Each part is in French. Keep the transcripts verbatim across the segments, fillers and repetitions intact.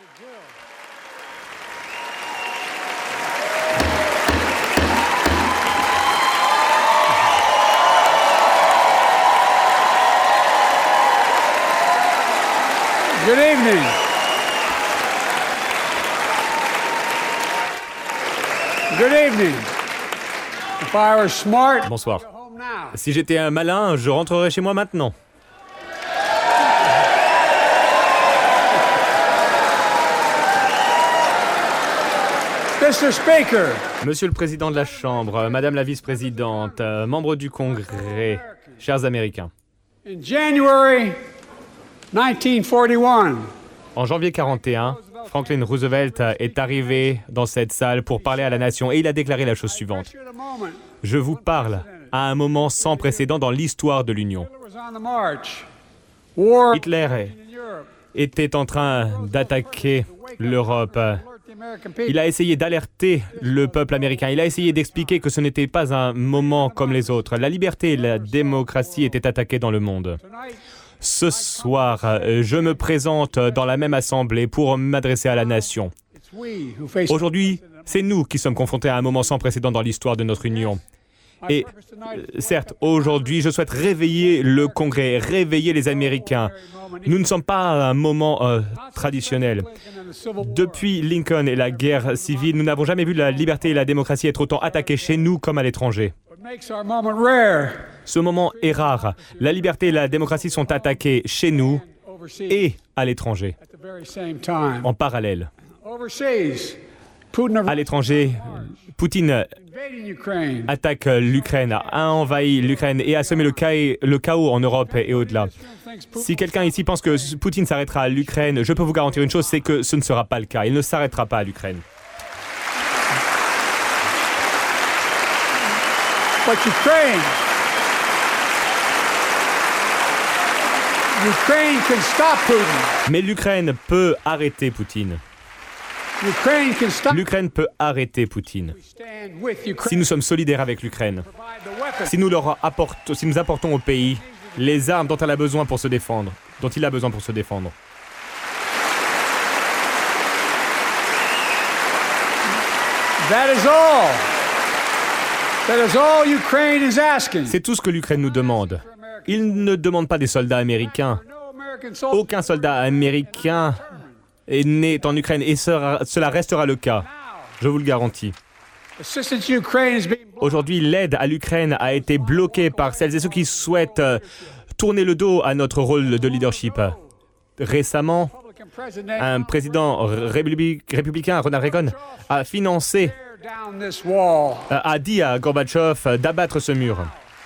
Good evening. Good evening. If I were smart, Bonsoir. I'd go home now. Si j'étais un malin, je rentrerais chez moi maintenant. Mister Speaker, Monsieur le Président de la Chambre, Madame la Vice-Présidente, euh, membres du Congrès, chers Américains. in January nineteen forty-one, En janvier quarante et un, Franklin Roosevelt est arrivé dans cette salle pour parler à la nation et il a déclaré la chose suivante. at a moment, Je vous parle à un moment sans précédent dans l'histoire de l'Union. Hitler was on the march. War Hitler in Europe. était en train d'attaquer l'Europe. Alert the American people. Il a essayé d'alerter le peuple américain. Il a essayé d'expliquer que ce n'était pas un moment comme les autres. La liberté et la démocratie étaient attaquées dans le monde. Tonight, Ce soir, euh, je me présente dans la même assemblée pour m'adresser à la nation. it's we who face Aujourd'hui, c'est nous qui sommes confrontés à un moment sans précédent dans l'histoire de notre Union. My Et purpose tonight euh, certes, aujourd'hui, je souhaite réveiller le Congrès, réveiller les Américains. Nous ne sommes pas à un moment euh, traditionnel. Lincoln and the Civil War. Depuis Lincoln et la guerre civile, nous n'avons jamais vu la liberté et la démocratie être autant attaquées chez nous comme à l'étranger. What makes our moment rare Ce moment est rare. La liberté et la démocratie sont attaquées chez nous overseas et à l'étranger, at the very same time. en parallèle. Overseas, Putin À l'étranger, Poutine invading Ukraine. attaque l'Ukraine, a envahi l'Ukraine et a semé le chaos, le chaos en Europe et au-delà. Thinks Putin Si quelqu'un ici pense que Poutine s'arrêtera à l'Ukraine, je peux vous garantir une chose, c'est que ce ne sera pas le cas. Il ne s'arrêtera pas à l'Ukraine. But Ukraine, Ukraine can stop Putin. Mais l'Ukraine peut arrêter Poutine. Ukraine can stop. L'Ukraine peut arrêter Poutine. Stand with Si Ukraine. nous sommes solidaires avec l'Ukraine, Provide the weapons. si nous leur apportons, si nous apportons au pays les armes dont elle a besoin pour se défendre, dont il a besoin pour se défendre. That is all. That is all Ukraine is asking. C'est tout ce que l'Ukraine nous demande. Il ne demande pas des soldats américains. No American soldier. Aucun soldat américain est né en Ukraine et sera- cela restera le cas. Je vous le garantis. Assistance to Ukraine is being blocked. Aujourd'hui, l'aide à l'Ukraine a été bloquée par celles et ceux qui souhaitent euh, tourner le dos à notre rôle de leadership. Récemment, Republican President un président républi- républicain, Ronald Reagan, a financé, tear down this wall. euh, a dit à Gorbatchev euh, d'abattre ce mur.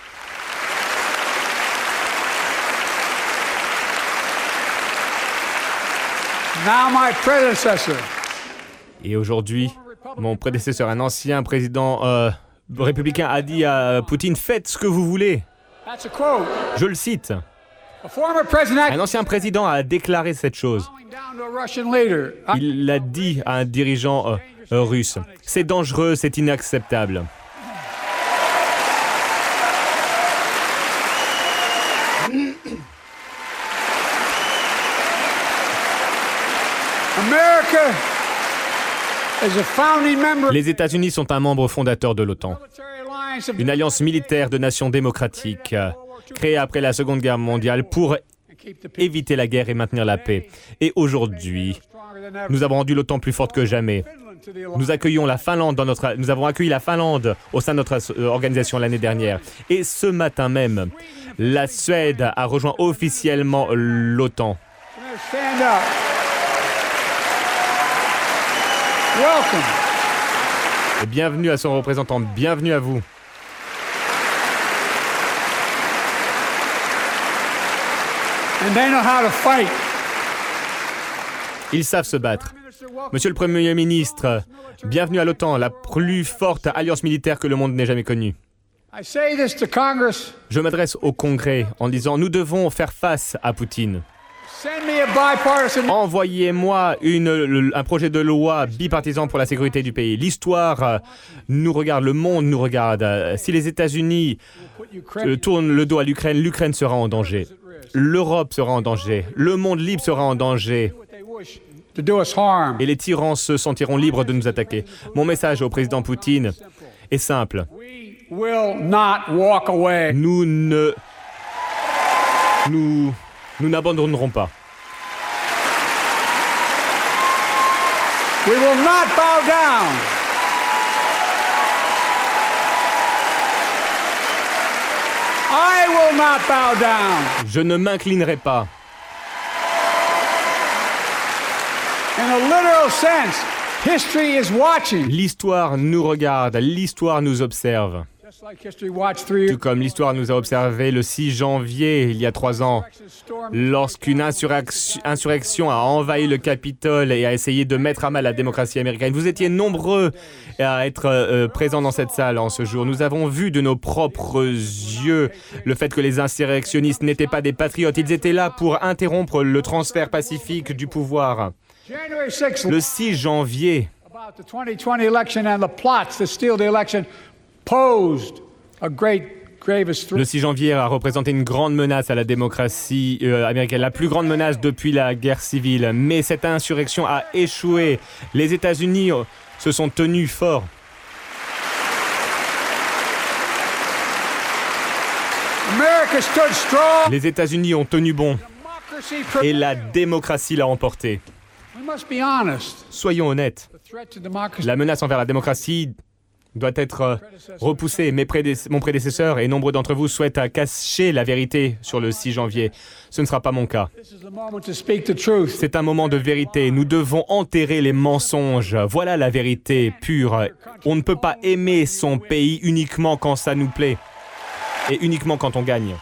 Now my predecessor, Et aujourd'hui, mon prédécesseur, un ancien président euh, républicain, a dit à Poutine « Faites ce que vous voulez that's a quote. ». Je le cite. A former president Un ancien président a déclaré cette chose. bowing down to a Russian leader. I- Il l'a dit à un dirigeant euh, euh, russe. C'est dangereux, c'est inacceptable. America is a founding member of Les États-Unis sont un membre fondateur de l'OTAN, the military alliance of une alliance militaire de nations démocratiques euh, créée après la Seconde Guerre mondiale pour and keep the people éviter la guerre et maintenir la paix. Et aujourd'hui, stronger than ever. nous avons rendu l'OTAN plus forte que jamais. Finland to the alliance. Nous accueillons la Finlande dans notre, nous avons accueilli la Finlande au sein de notre euh, organisation l'année dernière. Et ce matin même, la Suède a rejoint officiellement l'OTAN. Stand up. Welcome. Et bienvenue à son représentant, bienvenue à vous. And they know how to fight. Ils savent se battre. Minister, welcome. Monsieur le Premier ministre, bienvenue à l'OTAN, la plus forte alliance militaire que le monde n'ait jamais connue. I say this to Congress. Je m'adresse au Congrès en disant nous devons faire face à Poutine. Send me a bipartisan. Envoyez-moi une- le- un projet de loi bipartisan pour la sécurité du pays. L'histoire euh, nous regarde, le monde nous regarde. Euh, Si les États-Unis Put euh, Ukraine tournent le dos à l'Ukraine, l'Ukraine sera en danger. L'Europe sera en danger. Le monde libre sera en danger. what they wish. to do us harm. et les tyrans se sentiront libres de nous attaquer. Mon message au président Poutine est simple. We will not walk away. Nous ne... Nous... Nous n'abandonnerons pas. We will not bow down. I will not bow down. Je ne m'inclinerai pas. In a literal sense, history is watching. L'histoire nous regarde, l'histoire nous observe. Just like history watched three Tout comme l'histoire nous a observé le six janvier, il y a trois ans, lorsqu'une insurrection, insurrection a envahi le Capitole et a essayé de mettre à mal la démocratie américaine. Vous étiez nombreux à être euh, présents dans cette salle en ce jour. Nous avons vu de nos propres yeux le fait que les insurrectionnistes n'étaient pas des patriotes. Ils étaient là pour interrompre le transfert pacifique du pouvoir. January sixth, Le six janvier, about the twenty twenty election and the plots to steal the election posed a great, gravest le threat. six janvier a représenté une grande menace à la démocratie euh, américaine, la plus grande menace depuis la guerre civile. Mais cette insurrection a échoué. Les États-Unis euh, se sont tenus forts. America stood strong. Les États-Unis ont tenu bon Democracy et prevailed. la démocratie l'a emporté. We must be honest. Soyons honnêtes. The threat to democracy. La menace envers la démocratie doit être euh, repoussée. Mes prédé- mon prédécesseur et nombreux d'entre vous souhaitent à cacher la vérité sur le six janvier. Ce ne sera pas mon cas. This is the moment to speak the truth. C'est un moment de vérité. Nous devons enterrer les mensonges. Voilà la vérité pure. On ne peut pas aimer son pays uniquement quand ça nous plaît et uniquement quand on gagne.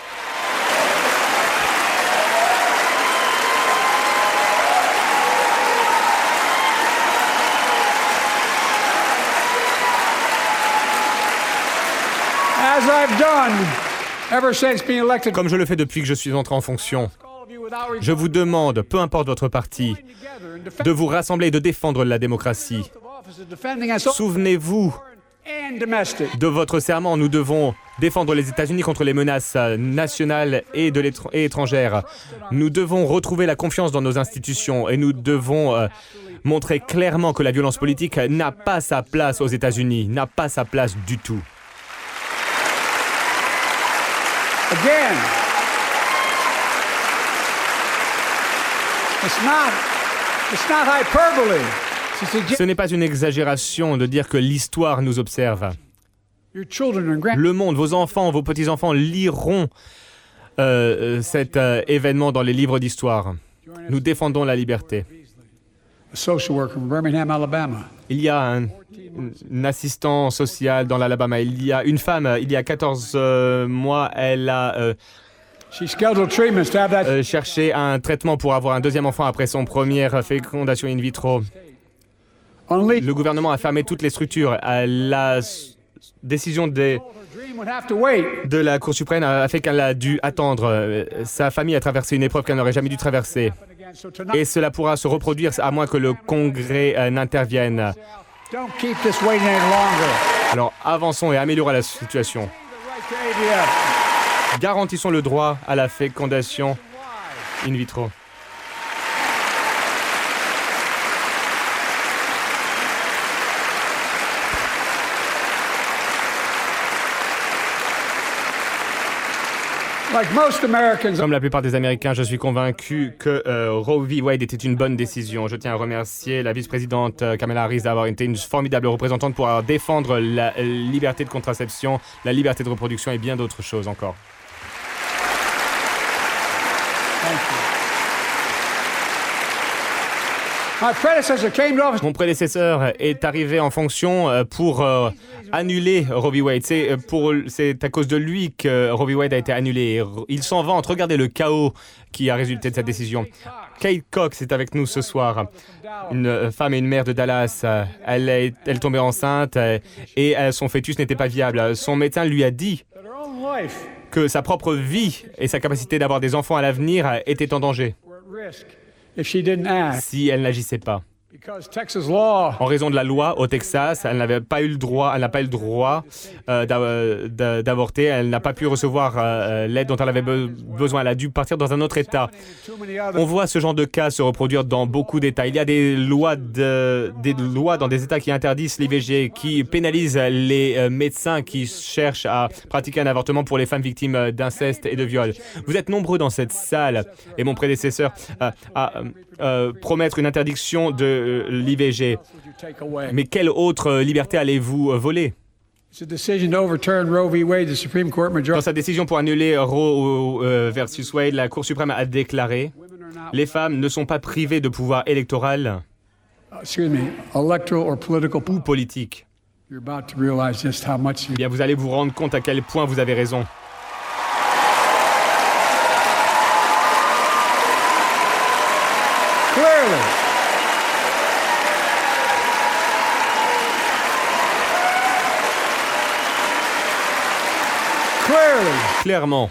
As I've done ever since being elected, Comme je le fais depuis que je suis entré en fonction, all of you without regard, je vous demande, peu importe votre parti, together in defense de vous rassembler et de défendre la démocratie. of office of defending us all Souvenez-vous and domestic. de votre serment. Nous devons défendre les États-Unis contre les menaces euh, nationales et, de l'étr- et étrangères. Nous devons retrouver la confiance dans nos institutions et nous devons euh, montrer clairement que la violence politique n'a pas sa place aux États-Unis, n'a pas sa place du tout. Again, it's not, it's not hyperbole to suggest Ce n'est pas une exagération de dire que l'histoire nous observe. your children and grand Le monde, vos enfants, vos petits-enfants liront euh, euh, cet euh, événement dans les livres d'histoire. Nous défendons la liberté. a social worker from Birmingham, Alabama. Il y a un, un assistant social dans l'Alabama. Il y a une femme, euh, il y a quatorze euh, mois, elle a euh, She scheduled treatments to have that. euh, cherché un traitement pour avoir un deuxième enfant après son première fécondation in vitro. Unleashed. Le gouvernement a fermé toutes les structures. Euh, La s- décision des, Her dream would have to wait. de la Cour suprême a fait qu'elle a dû attendre. Euh, Sa famille a traversé une épreuve qu'elle n'aurait jamais dû traverser. Again, so tonight, Et cela pourra se reproduire à moins que le Congrès euh, n'intervienne. don't keep this waiting any longer. Alors avançons et améliorons la situation. The right to A V F. Garantissons le droit à la fécondation in vitro. Like most Americans, Comme la plupart des Américains, je suis convaincu que euh, Roe v. Wade était une bonne décision. Je tiens à remercier la vice-présidente euh, Kamala Harris d'avoir été une formidable représentante pour euh, défendre la euh, liberté de contraception, la liberté de reproduction et bien d'autres choses encore. thank you. My predecessor came to office. Mon prédécesseur est arrivé en fonction euh, pour euh, annuler Roe v. Wade. C'est, euh, pour, c'est à cause de lui que Roe v. Wade a été annulé. Et r- Il s'en vante. Regardez le chaos qui a résulté de cette décision. Kate Cox est avec nous ce soir. Une euh, femme et une mère de Dallas. Euh, Elle est, elle est tombée enceinte euh, et euh, son fœtus n'était pas viable. Son médecin lui a dit That her own life que sa propre vie et sa capacité d'avoir des enfants à l'avenir euh, étaient en danger were at risk if she didn't act. si elle n'agissait pas. Because Texas law En raison de la loi au Texas, elle n'avait pas eu le droit, elle n'a pas eu le droit euh, d'a- d'a- d'avorter. Elle n'a pas pu recevoir euh, l'aide dont elle avait be- besoin. Elle a dû partir dans un autre État. too many other On voit ce genre de cas se reproduire dans beaucoup d'États. Il y a des lois, de, des lois dans des États qui interdisent l'I V G, qui pénalisent les euh, médecins qui cherchent à pratiquer un avortement pour les femmes victimes euh, d'inceste et de viol. Vous êtes nombreux dans cette salle, et mon prédécesseur euh, à euh, euh, promettre une interdiction de euh, l'I V G. would you take away? Mais quelle autre euh, liberté allez-vous euh, voler? It's a decision to overturn Roe v. Wade. The Supreme Court Dans majority. sa décision pour annuler Roe euh, versus Wade, la Cour suprême a déclaré Women are not, les femmes ne sont pas privées de pouvoir électoral uh, excuse me, electoral or political. ou politique. You're about to realize just how much you. Eh bien, vous allez vous rendre compte à quel point vous avez raison. Clearly. Clearly, Clairement,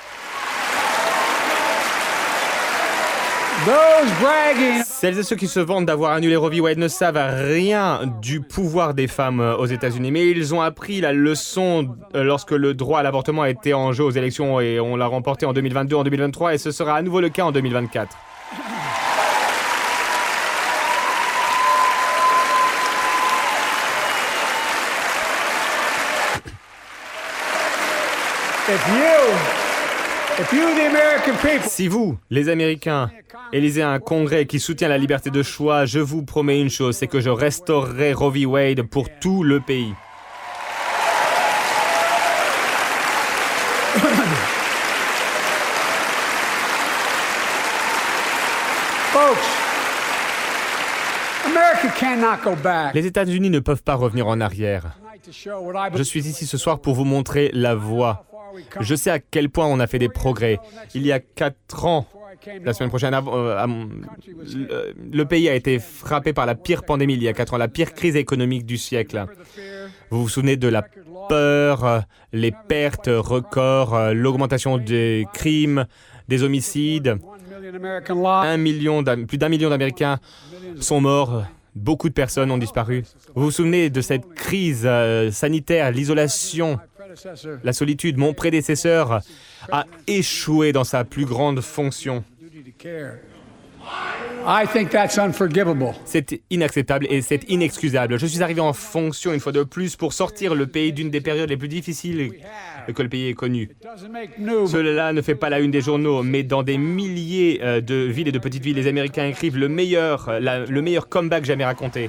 those bragging celles et ceux qui se vantent d'avoir annulé Roe v. Wade ne savent rien du pouvoir des femmes euh, aux États-Unis, mais ils ont appris la leçon euh, lorsque le droit à l'avortement a été en jeu aux élections et on l'a remporté en deux mille vingt-deux, en deux mille vingt-trois et ce sera à nouveau le cas en deux mille vingt-quatre. if you, if you, the American people, Si vous, les Américains, élisez un congrès qui soutient la liberté de choix, je vous promets une chose, c'est que je restaurerai Roe v. Wade pour tout le pays. folks, America cannot go back. Les États-Unis ne peuvent pas revenir en arrière. Tonight to show what I Je suis ici ce soir pour vous montrer la voie. Je sais à quel point on a fait des progrès. Il y a quatre ans, la semaine prochaine, avant- euh, à mon- le, le pays a été frappé par la pire pandémie il y a quatre ans, la pire crise économique du siècle. Vous vous souvenez de la peur, euh, les pertes records, euh, l'augmentation des crimes, des homicides. one million American lives. Un million d'Am- plus d'un million d'Américains sont morts. Beaucoup de personnes ont disparu. Vous vous souvenez de cette crise euh, sanitaire, l'isolation, Predecessor, la solitude. Mon prédécesseur a échoué dans sa plus grande fonction. duty to care. I think that's unforgivable. C'est inacceptable et c'est inexcusable. Je suis arrivé en fonction une fois de plus pour sortir le pays d'une des périodes les plus difficiles que le pays ait connues. It doesn't make new, but Cela ne fait pas la une des journaux, mais dans des milliers euh, de villes et de petites villes, les Américains écrivent le meilleur, euh, la- le meilleur comeback jamais raconté.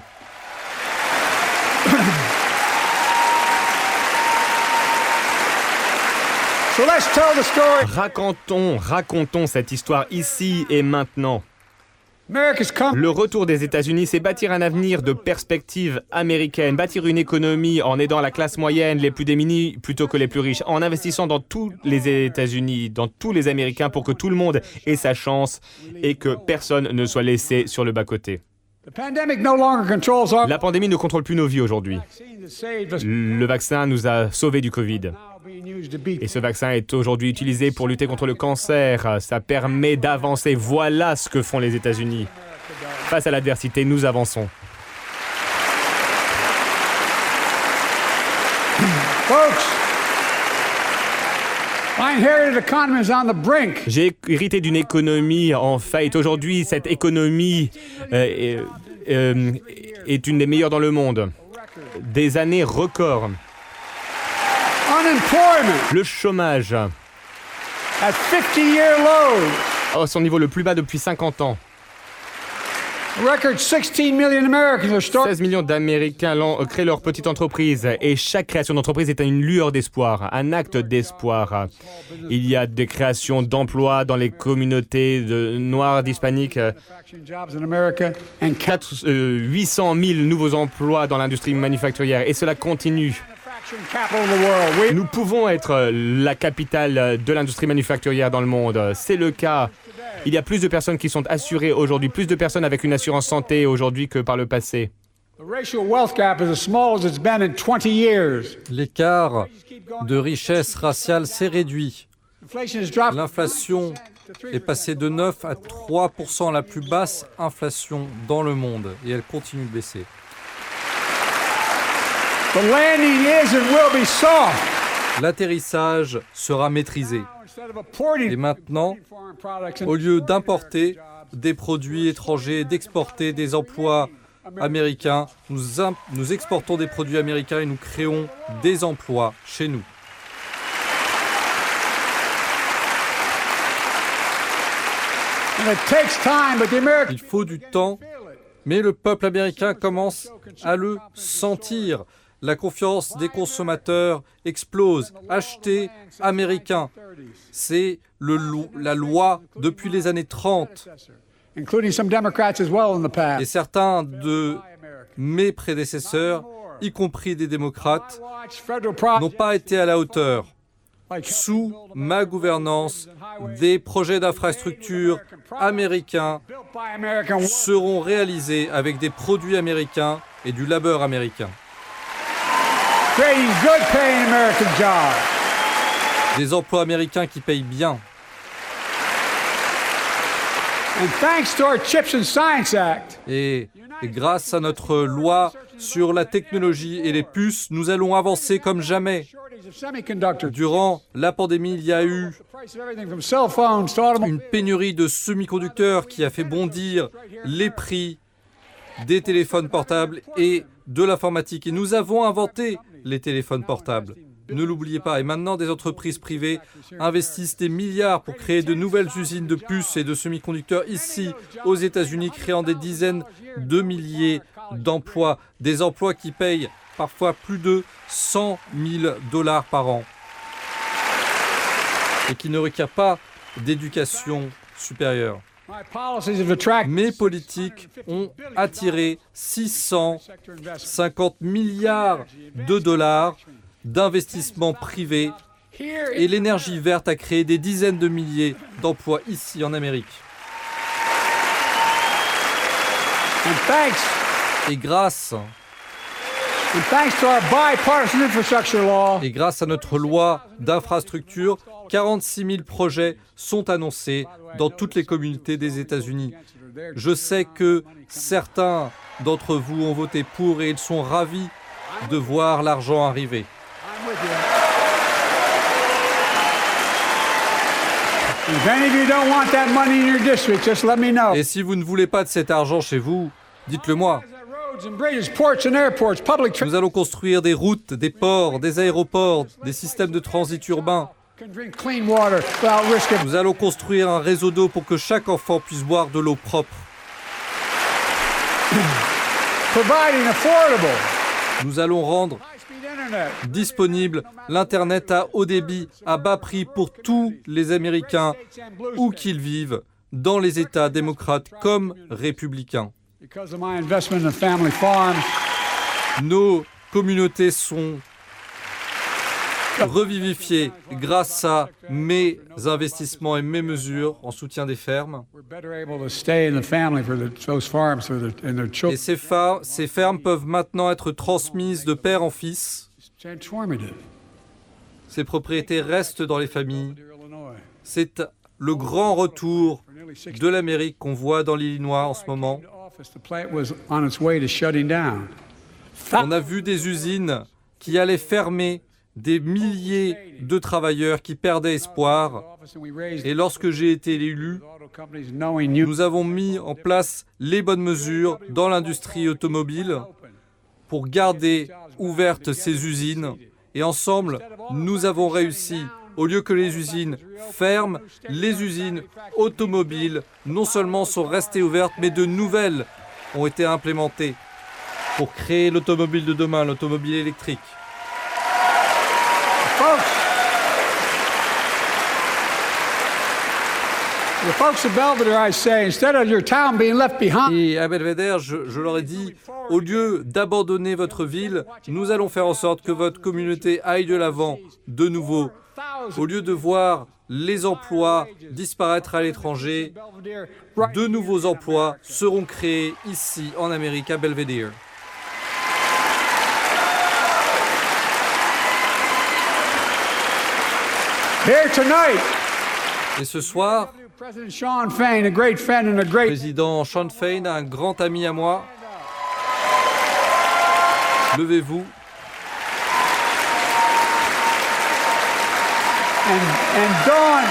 so let's tell the story. Racontons, racontons cette histoire ici et maintenant. America's come. Le retour des États-Unis, c'est bâtir un avenir de perspective américaine, bâtir une économie en aidant la classe moyenne, les plus démunis plutôt que les plus riches, en investissant dans tous les États-Unis, dans tous les Américains pour que tout le monde ait sa chance et que personne ne soit laissé sur le bas-côté. The pandemic no longer controls our La pandémie ne contrôle plus nos vies aujourd'hui. vaccine that saved us Le vaccin nous a sauvés du Covid. now being used to beat. Et ce vaccin est aujourd'hui utilisé pour lutter contre le cancer. Ça permet d'avancer. Voilà ce que font les États-Unis. Face à l'adversité, nous avançons. Folks, my inherited economy is on the brink. J'ai hérité d'une économie en faillite. Aujourd'hui, cette économie euh, est, euh, est une des meilleures dans le monde. Des années records. Unemployment Le chômage at fifty-year lows. à son niveau le plus bas depuis cinquante ans. A record sixteen million Americans are starting. seize millions d'Américains lan- créent leur petite entreprise et chaque création d'entreprise est une lueur d'espoir, un acte d'espoir. Il y a des créations d'emplois dans les communautés de noirs, d'hispaniques, Manufacturing jobs in America and quatre- euh, huit cent mille nouveaux emplois dans l'industrie manufacturière et cela continue. manufacturing capital of the world. We Nous pouvons être euh, la capitale euh, de l'industrie manufacturière dans le monde. C'est le cas. Il y a plus de personnes qui sont assurées aujourd'hui, plus de personnes avec une assurance santé aujourd'hui que par le passé. the racial wealth gap is as small as it's been in twenty years. L'écart de richesse raciale s'est réduit. Inflation has dropped L'inflation est passée de neuf à trois pour cent, la plus basse inflation dans le monde, et elle continue de baisser. The landing is and will be soft. L'atterrissage sera maîtrisé. Et maintenant, au lieu d'importer des produits étrangers, d'exporter des emplois américains, nous, im- nous exportons des produits américains et nous créons des emplois chez nous. And it takes time, but the American Il faut du temps, mais le peuple américain commence à le sentir. La confiance des consommateurs explose. Acheter américain, c'est le lo- la loi depuis les années trente. including some Democrats as well in the Et past. certains de mes prédécesseurs, y compris des démocrates, Watch federal n'ont projects pas été à la hauteur. like Sous ma gouvernance, des projets d'infrastructure américains built by American workers. seront réalisés avec des produits américains et du labeur américain. Creating good paying American jobs. Des emplois américains qui payent bien. And thanks to our Chips and Science Act, Et, et grâce à notre loi sur la technologie et les puces, nous allons avancer comme jamais. shortage of semiconductors, Durant la pandémie, il y a eu the price of everything from cell phones to automobiles. une pénurie de semi-conducteurs qui a fait bondir les prix des téléphones portables et de l'informatique. Et nous avons inventé les téléphones portables. Ne l'oubliez pas. Et maintenant, des entreprises privées investissent des milliards pour créer de nouvelles usines de puces et de semi-conducteurs ici, aux États-Unis, créant des dizaines de milliers d'emplois. Des emplois qui payent parfois plus de cent mille dollars par an et qui ne requièrent pas d'éducation supérieure. My policies have attracted Mes politiques ont attiré six cent cinquante milliards de dollars d'investissements privés here et l'énergie verte a créé des dizaines de milliers d'emplois ici en Amérique. and thanks Et grâce, and thanks to our bipartisan infrastructure law, et grâce à notre loi d'infrastructure, quarante-six mille projets sont annoncés dans toutes les communautés des États-Unis. Je sais que certains d'entre vous ont voté pour et ils sont ravis de voir l'argent arriver. I'm with you. If any of you don't want that money in your district, just let me know. Et si vous ne voulez pas de cet argent chez vous, dites-le moi. Roads and bridges, ports and airports, public Nous allons construire des routes, des ports, des aéroports, des systèmes de transit urbain. can drink clean water without risk of Nous allons construire un réseau d'eau pour que chaque enfant puisse boire de l'eau propre. providing affordable Nous allons rendre high-speed internet. disponible l'Internet à haut débit à bas prix pour tous les Américains, où qu'ils vivent, dans les États démocrates comme républicains. Because of my investment in family farms, Nos communautés sont revivifiées grâce à mes investissements et mes mesures en soutien des fermes. we're better able to stay in the family for the, those farms for their, and their Et children. ces, fa- ces fermes peuvent maintenant être transmises de père en fils. It's transformative. Ces propriétés restent dans les familles. Dear Illinois, C'est le grand retour for nearly sixty de l'Amérique qu'on voit dans l'Illinois en ce moment. years in office, the plant was on its way to shutting down. On a vu des usines qui allaient fermer, des milliers de travailleurs qui perdaient espoir. Office, and we raised Et lorsque j'ai été élu, auto companies knowing you nous avons mis en place les bonnes mesures dans l'industrie automobile pour garder ouvertes ces usines. Et ensemble, nous avons réussi, au lieu que les usines ferment, les usines automobiles non seulement sont restées ouvertes, mais de nouvelles ont été implémentées pour créer l'automobile de demain, l'automobile électrique. folks. The folks of Belvedere, I say, instead of your town being left behind, Et à Belvedere, je, je leur ai dit, au lieu d'abandonner votre ville, nous allons faire en sorte que votre communauté aille de l'avant de nouveau. Au lieu de voir les emplois disparaître à l'étranger, Belvedere, right de nouveaux emplois seront créés ici en Amérique, à Belvedere. here tonight, Et ce soir, President Sean Fain, a great friend and a great Président Sean Fain, un grand ami à moi. Levez-vous. and, and Dawn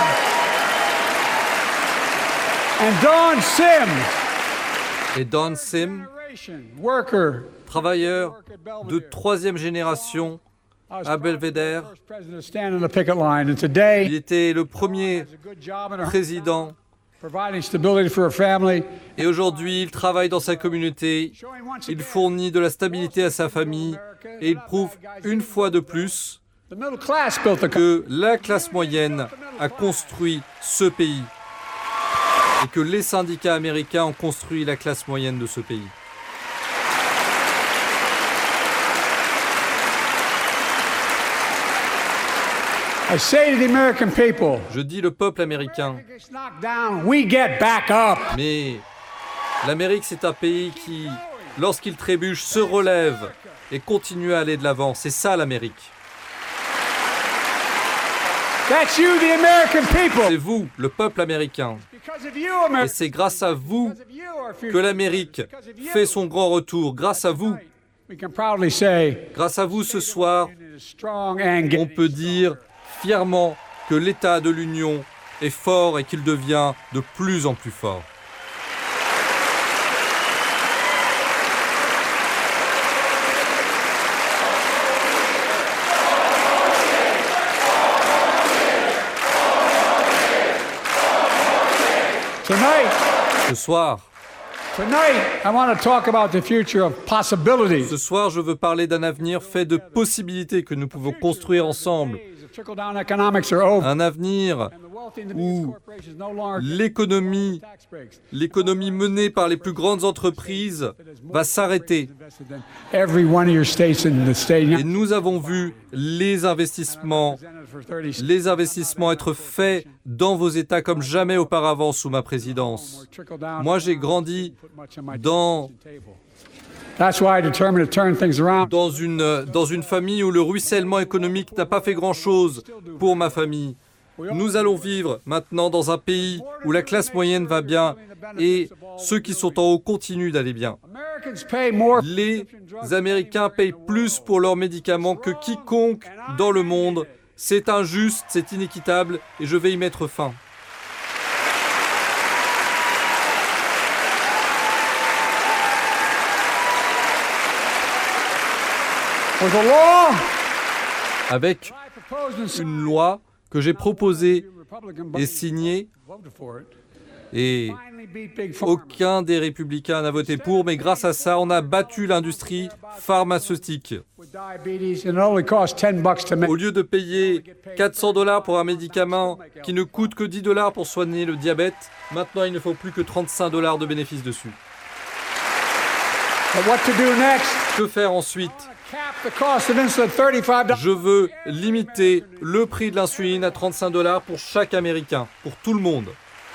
and Dawn Sims, Et Don Sim, worker, travailleur de troisième génération à Belvedere. first president to stand on the picket line, and today Il était le premier has a good job in her président providing stability for her family. et aujourd'hui il travaille dans sa communauté, Showing once il again fournit de la stabilité à sa famille et il prouve une fois de plus the middle class built the country. que la classe moyenne a construit ce pays et que les syndicats américains ont construit la classe moyenne de ce pays. I say to the American people, Je dis le peuple américain, gets knocked down, we get back up. mais l'Amérique c'est un pays qui, lorsqu'il trébuche, se relève et continue à aller de l'avant. C'est ça l'Amérique. That's you, the American C'est people. vous, le peuple américain. Because of you, Et America. c'est grâce à vous Because of you, our future. que l'Amérique fait son grand retour. Grâce à vous, We can proudly say, grâce à vous ce soir, it is strong and on getting peut dire fièrement que l'État de l'Union est fort et qu'il devient de plus en plus fort. Tonight, Ce soir, tonight, I want to talk about the future of possibilities. ce soir, je veux parler d'un avenir fait de possibilités que nous pouvons construire ensemble. Days of trickle-down economics are over. Un avenir, And the wealthy and the où biggest corporations no longer get l'économie, tax breaks. l'économie menée par les plus grandes entreprises va s'arrêter. Invested in every one of your states in the state. Et nous avons vu les investissements, For thirty les investissements être faits dans vos États comme jamais auparavant sous ma présidence. trickle-down. Moi, j'ai grandi Put much on my dans, table. That's why I determined to turn things around. dans, une, dans une famille où le ruissellement économique n'a pas fait grand-chose pour ma famille. Nous allons vivre maintenant dans un pays où la classe moyenne va bien et ceux qui sont en haut continuent d'aller bien. Americans pay more. Les Américains payent plus pour leurs médicaments que quiconque dans le monde. C'est injuste, c'est inéquitable et je vais y mettre fin. With a law Avec I proposed and une loi que j'ai proposée Republican et signée, voted for it. et Finally beat big pharma. aucun des républicains n'a voté pour, mais grâce à ça, on a battu l'industrie pharmaceutique. With diabetes, and it only costs ten bucks to make. Au lieu de payer quatre cents dollars pour un médicament qui ne coûte que dix dollars pour soigner le diabète, maintenant il ne faut plus que trente-cinq dollars de bénéfice dessus. But what to do next? Que faire ensuite? Cap the cost of insulin at thirty-five dollars. Je veux limiter le prix de l'insuline à trente-cinq dollars pour chaque Américain, pour tout le monde.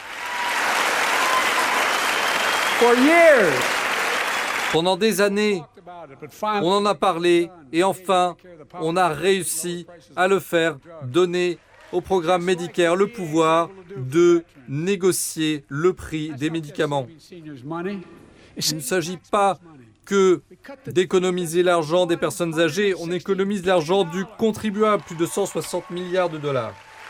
For years. Pendant des années, About it, but finally, on en a parlé et enfin, on a réussi à le faire, donner au programme Medicare le pouvoir de négocier le prix des médicaments. seniors' money. Il ne s'agit pas que d'économiser l'argent des personnes âgées, on économise l'argent du contribuable, plus de cent soixante milliards de dollars.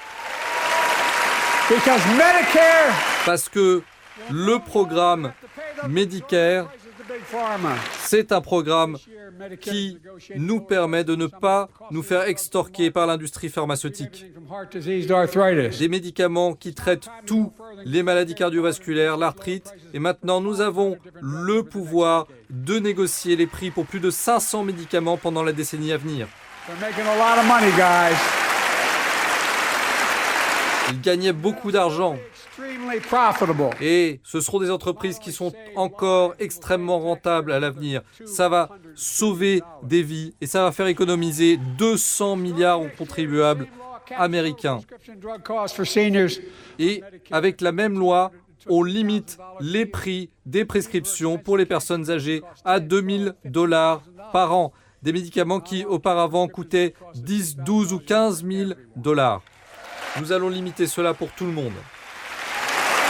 Because Medicare Parce que le programme Medicare, is the big pharma. c'est un programme qui nous permet de ne pas nous faire extorquer par l'industrie pharmaceutique. From heart disease to arthritis. Des médicaments qui traitent tous les maladies cardiovasculaires, l'arthrite, et maintenant nous avons le pouvoir de négocier les prix pour plus de cinq cents médicaments pendant la décennie à venir. They're making a lot of money, guys. Ils gagnaient beaucoup d'argent Extremely profitable. et ce seront des entreprises qui sont encore extrêmement rentables à l'avenir. Ça va sauver des vies et ça va faire économiser deux cents milliards aux contribuables américains. Prescription drug costs for seniors. Et avec la même loi, on limite les prix des prescriptions pour les personnes âgées à deux mille dollars par an. Des médicaments qui auparavant coûtaient dix, douze ou quinze mille dollars. Nous allons limiter cela pour tout le monde.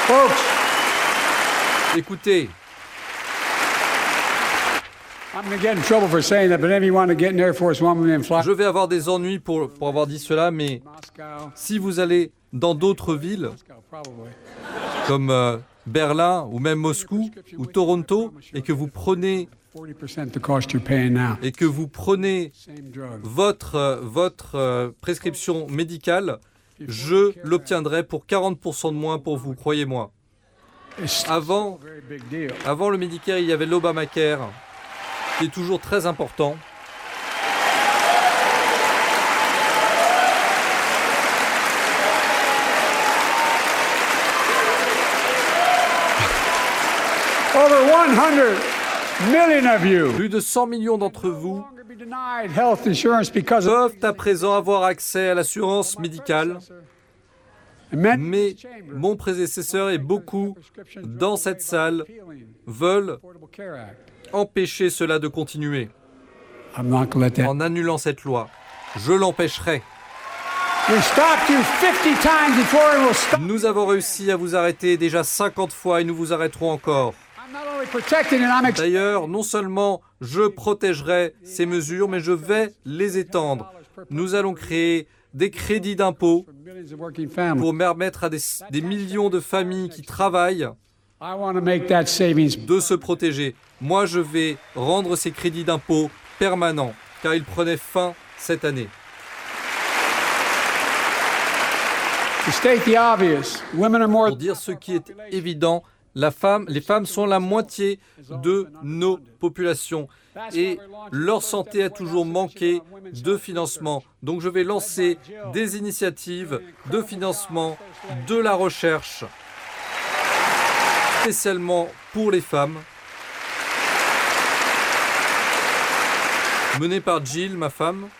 Folks, Écoutez, I'm going to get in trouble for saying that, but if you want to get an Air Force One and fly je vais avoir des ennuis pour, pour avoir dit cela, mais Moscow, si vous allez dans d'autres villes, Moscow probably. comme euh, Berlin ou même Moscou ou Toronto, et que vous prenez, forty percent the cost you're paying now. et que vous prenez Same drug. votre, euh, votre euh, prescription médicale, je l'obtiendrai pour quarante pour cent de moins pour vous, croyez-moi. It's Avant, a very big deal. avant le Medicare, il y avait l'Obamacare, qui est toujours très important. Over one hundred million of you Plus de cent millions d'entre vous longer be denied health insurance because of peuvent à présent avoir accès à l'assurance médicale, amendments mais in the chamber. mon prédécesseur et beaucoup dans cette salle veulent Affordable Care Act. empêcher cela de continuer I'm not going to let that. en annulant cette loi. Je l'empêcherai. We stopped you fifty times before and we'll stop. Nous avons réussi à vous arrêter déjà cinquante fois et nous vous arrêterons encore. I'm not only protecting it, I'm ex- D'ailleurs, non seulement je protégerai ces mesures, mais je vais les étendre. Nous allons créer des crédits d'impôt for millions of working families. pour permettre à des, des millions de familles qui travaillent I want to make that savings. de se protéger. Moi, je vais rendre ces crédits d'impôt permanents, car ils prenaient fin cette année. To state the obvious, women are more Pour dire ce qui est évident, la femme, les femmes sont la moitié de nos populations et leur santé a toujours manqué de financement. Donc je vais lancer des initiatives de financement de la recherche, spécialement pour les femmes, menées par Jill, ma femme.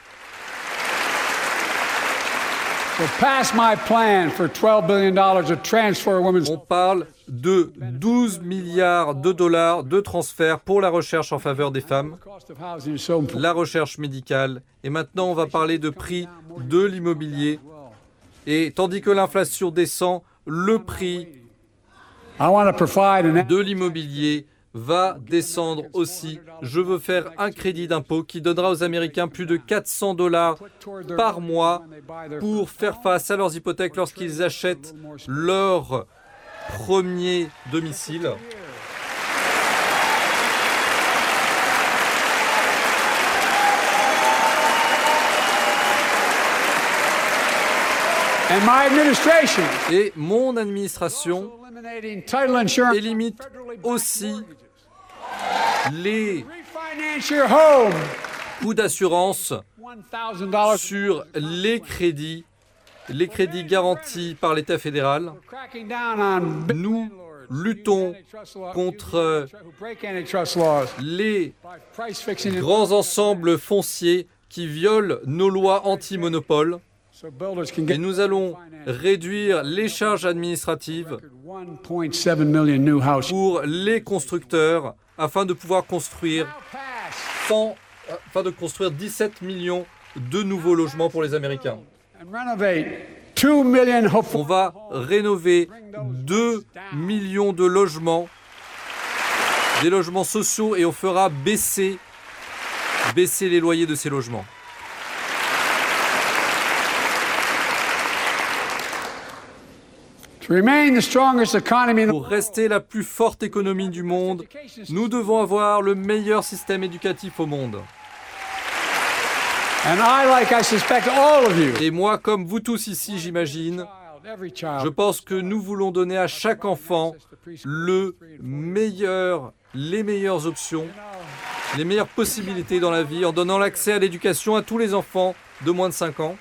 So pass my plan for twelve billion dollars to transfer women's. On parle de douze milliards de dollars de transferts pour la recherche en faveur des femmes, The cost of housing is so important. la recherche médicale. Et maintenant, on va parler de prix de l'immobilier. Et tandis que l'inflation descend, le prix I want to provide an de l'immobilier va descendre aussi. Je veux faire un crédit d'impôt qui donnera aux Américains plus de quatre cents dollars par mois pour faire face à leurs hypothèques lorsqu'ils achètent leur premier domicile. and my administration Et mon administration eliminating title insurance. élimine aussi les Refinance your home. coûts d'assurance one thousand dollars. sur les crédits, les crédits garantis par l'État fédéral. Cracking down on Nous luttons contre who break antitrust laws les by price fixing it grands ensembles fonciers qui violent nos lois anti-monopole so builders can et get nous allons réduire les charges administratives one point seven million new houses. pour les constructeurs afin de pouvoir construire Now pass cent, afin de construire dix-sept millions de nouveaux logements pour les Américains. and renovate two million On hopeful va rénover deux millions de logements, des logements sociaux, et on fera baisser, baisser les loyers de ces logements. to remain the strongest economy in the Pour rester la plus forte économie du monde, nous devons avoir le meilleur système éducatif au monde. and I like I suspect all of you Et moi, comme vous tous ici, j'imagine, child, every je child pense que nous voulons donner à chaque enfant le meilleur, les meilleures options, les meilleures possibilités dans la vie en donnant l'accès à l'éducation à tous les enfants de moins de cinq ans.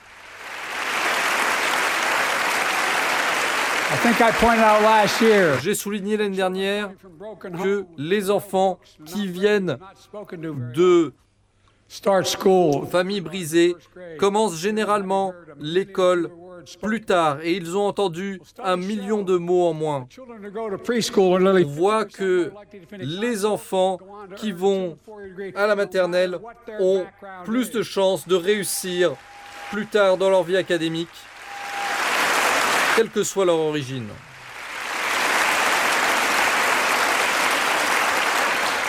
I think I pointed out last year J'ai souligné l'année dernière from broken que homes les enfants qui viennent not spoken to very- de start school familles brisées commencent généralement l'école plus tard et ils ont entendu un million de mots en moins. children who go to preschool are literally On voit que les enfants qui vont à la maternelle ont plus de chances de réussir plus tard dans leur vie académique, quelle que soit leur origine.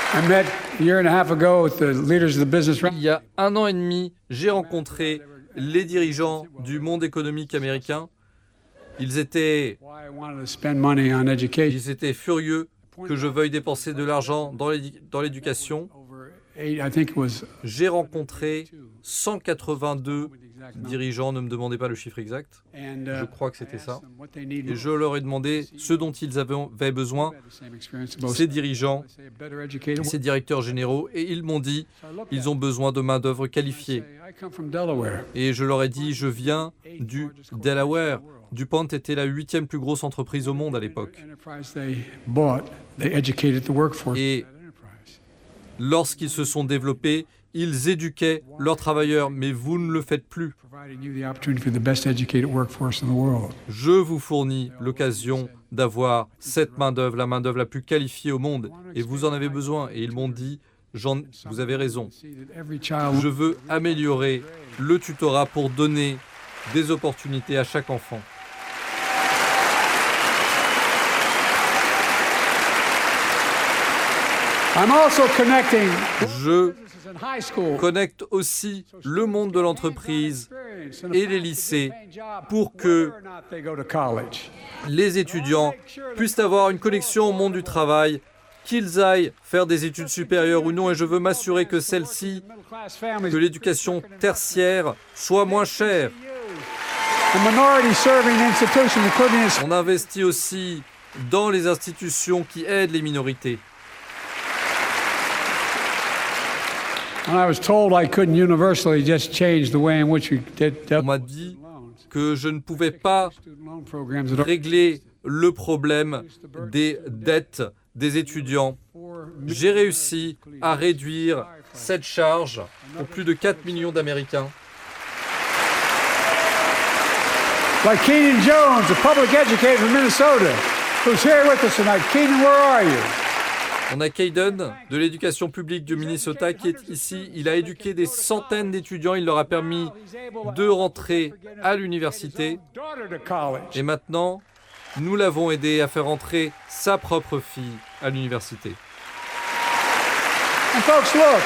I met a year and a half ago with the leaders of the business. Il y a un an et demi, j'ai rencontré les dirigeants du monde économique américain. Ils étaient, Why I wanted to spend money on education. ils étaient furieux que je veuille dépenser de l'argent dans l'édu- dans l'éducation. Over eight, I think it was J'ai rencontré cent quatre-vingt-deux dirigeants, ne me demandez pas le chiffre exact. And, Je uh, crois que c'était I ça. asked them what they needed. Et je leur ai demandé ce dont ils avaient avaient besoin, Had the same experience as most. ces dirigeants, They say better educated. ces directeurs généraux, et ils m'ont dit So I looked ils at ont besoin de main-d'œuvre them and qualifiée. say, I come from Delaware. Et je leur ai dit je viens du Delaware. DuPont était la huitième plus grosse entreprise au monde à l'époque. Enterprise they bought, they educated the workforce. Et of that enterprise. lorsqu'ils se sont développés, ils éduquaient leurs travailleurs, mais vous ne le faites plus. Providing you the opportunity for the best educated workforce in the world. Je vous fournis l'occasion d'avoir cette main-d'œuvre, la main-d'œuvre la plus qualifiée au monde, et vous en avez besoin. Et ils m'ont dit J'en- vous avez raison. See that every child Je veux améliorer le tutorat pour donner des opportunités à chaque enfant. I'm also connecting Je businesses in high school connecte aussi le monde de l'entreprise et les lycées pour que they go to college. les étudiants puissent avoir une connexion au monde du travail, qu'ils aillent faire des études supérieures ou non, et je veux m'assurer que celle-ci, que l'éducation tertiaire soit moins chère. The minority serving institution, including its On investit aussi dans les institutions qui aident les minorités. And I was told I couldn't universally just change the way in which we did On dealt m'a dit que je ne pouvais pas student loan programs that are régler le problème des dettes des étudiants. J'ai réussi à réduire cette charge pour plus de quatre millions d'Américains. like Keenan Jones, a public educator from Minnesota, who's here with us tonight. Keenan, where are you? On a Caden de l'éducation publique du Minnesota qui est ici. Il a éduqué des centaines d'étudiants. Il leur a permis de rentrer à l'université. Daughter to college. Et maintenant, nous l'avons aidé à faire entrer sa propre fille à l'université. And folks, look,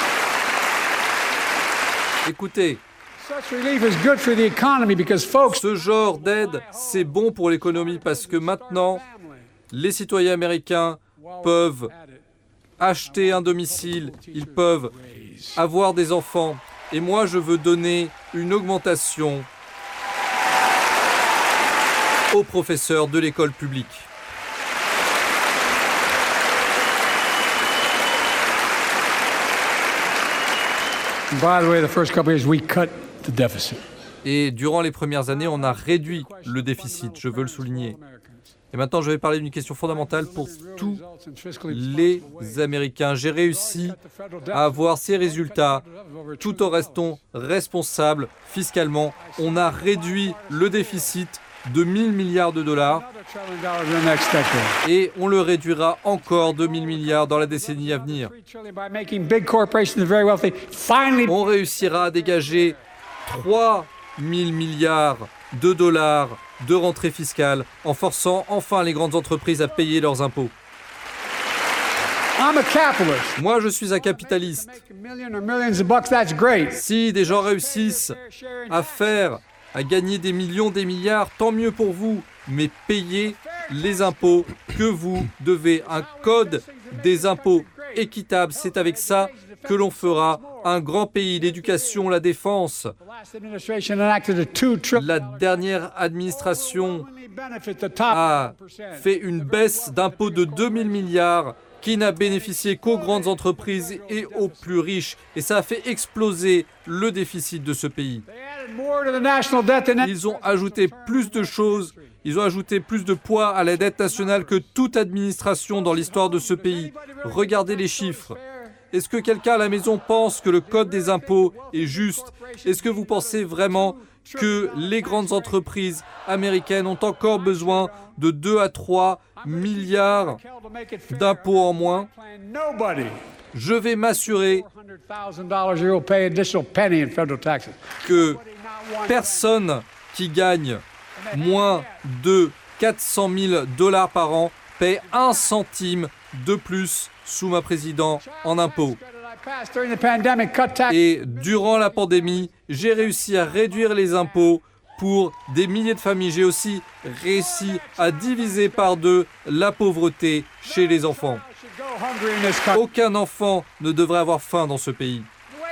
Écoutez, such relief is good for the economy because folks ce genre d'aide, c'est bon pour l'économie parce que maintenant, les citoyens américains peuvent acheter un domicile, ils peuvent avoir des enfants. Et moi, je veux donner une augmentation aux professeurs de l'école publique. And by the way, the first couple of years we cut the deficit. Et durant les premières années, on a réduit le déficit, je veux le souligner. Et maintenant, je vais parler d'une question fondamentale pour tous les Américains. J'ai réussi à avoir ces résultats tout en restant responsable fiscalement. On a réduit le déficit de mille milliards de dollars et on le réduira encore de mille milliards dans la décennie à venir. On réussira à dégager trois mille milliards de dollars de rentrée fiscale en forçant enfin les grandes entreprises à payer leurs impôts. I'm a capitalist. Moi, je suis un capitaliste. Make a million or millions of bucks, that's great. Si des gens réussissent à faire, à gagner des millions, des milliards, tant mieux pour vous. Mais payez les impôts que vous devez. Un code des impôts équitable, c'est avec ça que l'on fera un grand pays. L'éducation, la défense. La dernière administration a fait une baisse d'impôts de deux mille milliards qui n'a bénéficié qu'aux grandes entreprises et aux plus riches. Et ça a fait exploser le déficit de ce pays. Ils ont ajouté plus de choses, ils ont ajouté plus de poids à la dette nationale que toute administration dans l'histoire de ce pays. Regardez les chiffres. Est-ce que quelqu'un à la maison pense que le code des impôts est juste? Est-ce que vous pensez vraiment que les grandes entreprises américaines ont encore besoin de deux à trois milliards d'impôts en moins? Je vais m'assurer que personne qui gagne moins de quatre cent mille dollars par an paie un centime de plus sous ma présidence en impôts. Et durant la pandémie, j'ai réussi à réduire les impôts pour des milliers de familles. J'ai aussi réussi à diviser par deux la pauvreté chez les enfants. Aucun enfant ne devrait avoir faim dans ce pays.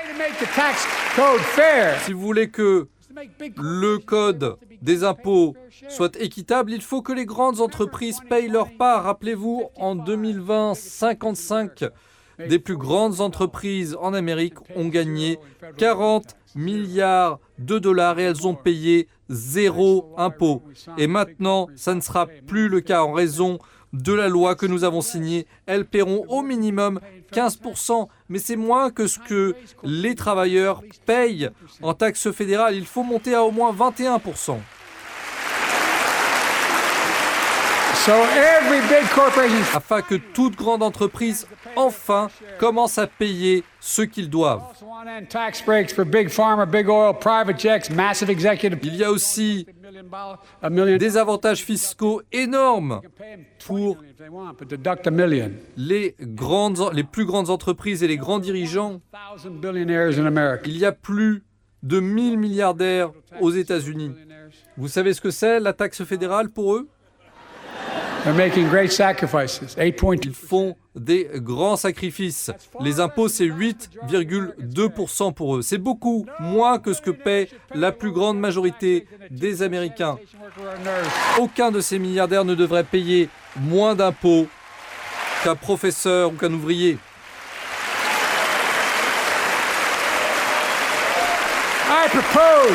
Si vous voulez que le code des impôts soit équitable, il faut que les grandes entreprises payent leur part. Rappelez-vous, en deux mille vingt, cinquante-cinq des plus grandes entreprises en Amérique ont gagné quarante milliards de dollars et elles ont payé zéro impôt. Et maintenant, ça ne sera plus le cas en raison de la loi que nous avons signée. Elles paieront au minimum quinze pour cent, mais c'est moins que ce que les travailleurs payent en taxes fédérales. Il faut monter à au moins vingt et un pour cent. So every big corporation... afin que toute grande entreprise, enfin, commence à payer ce qu'ils doivent. Il y a aussi des avantages fiscaux énormes pour les, grandes, les plus grandes entreprises et les grands dirigeants. Il y a plus de mille milliardaires aux États-Unis. Vous savez ce que c'est, la taxe fédérale pour eux ? Ils font des grands sacrifices. Les impôts, c'est huit virgule deux pour cent pour eux. C'est beaucoup moins que ce que paie la plus grande majorité des Américains. Aucun de ces milliardaires ne devrait payer moins d'impôts qu'un professeur ou qu'un ouvrier. I propose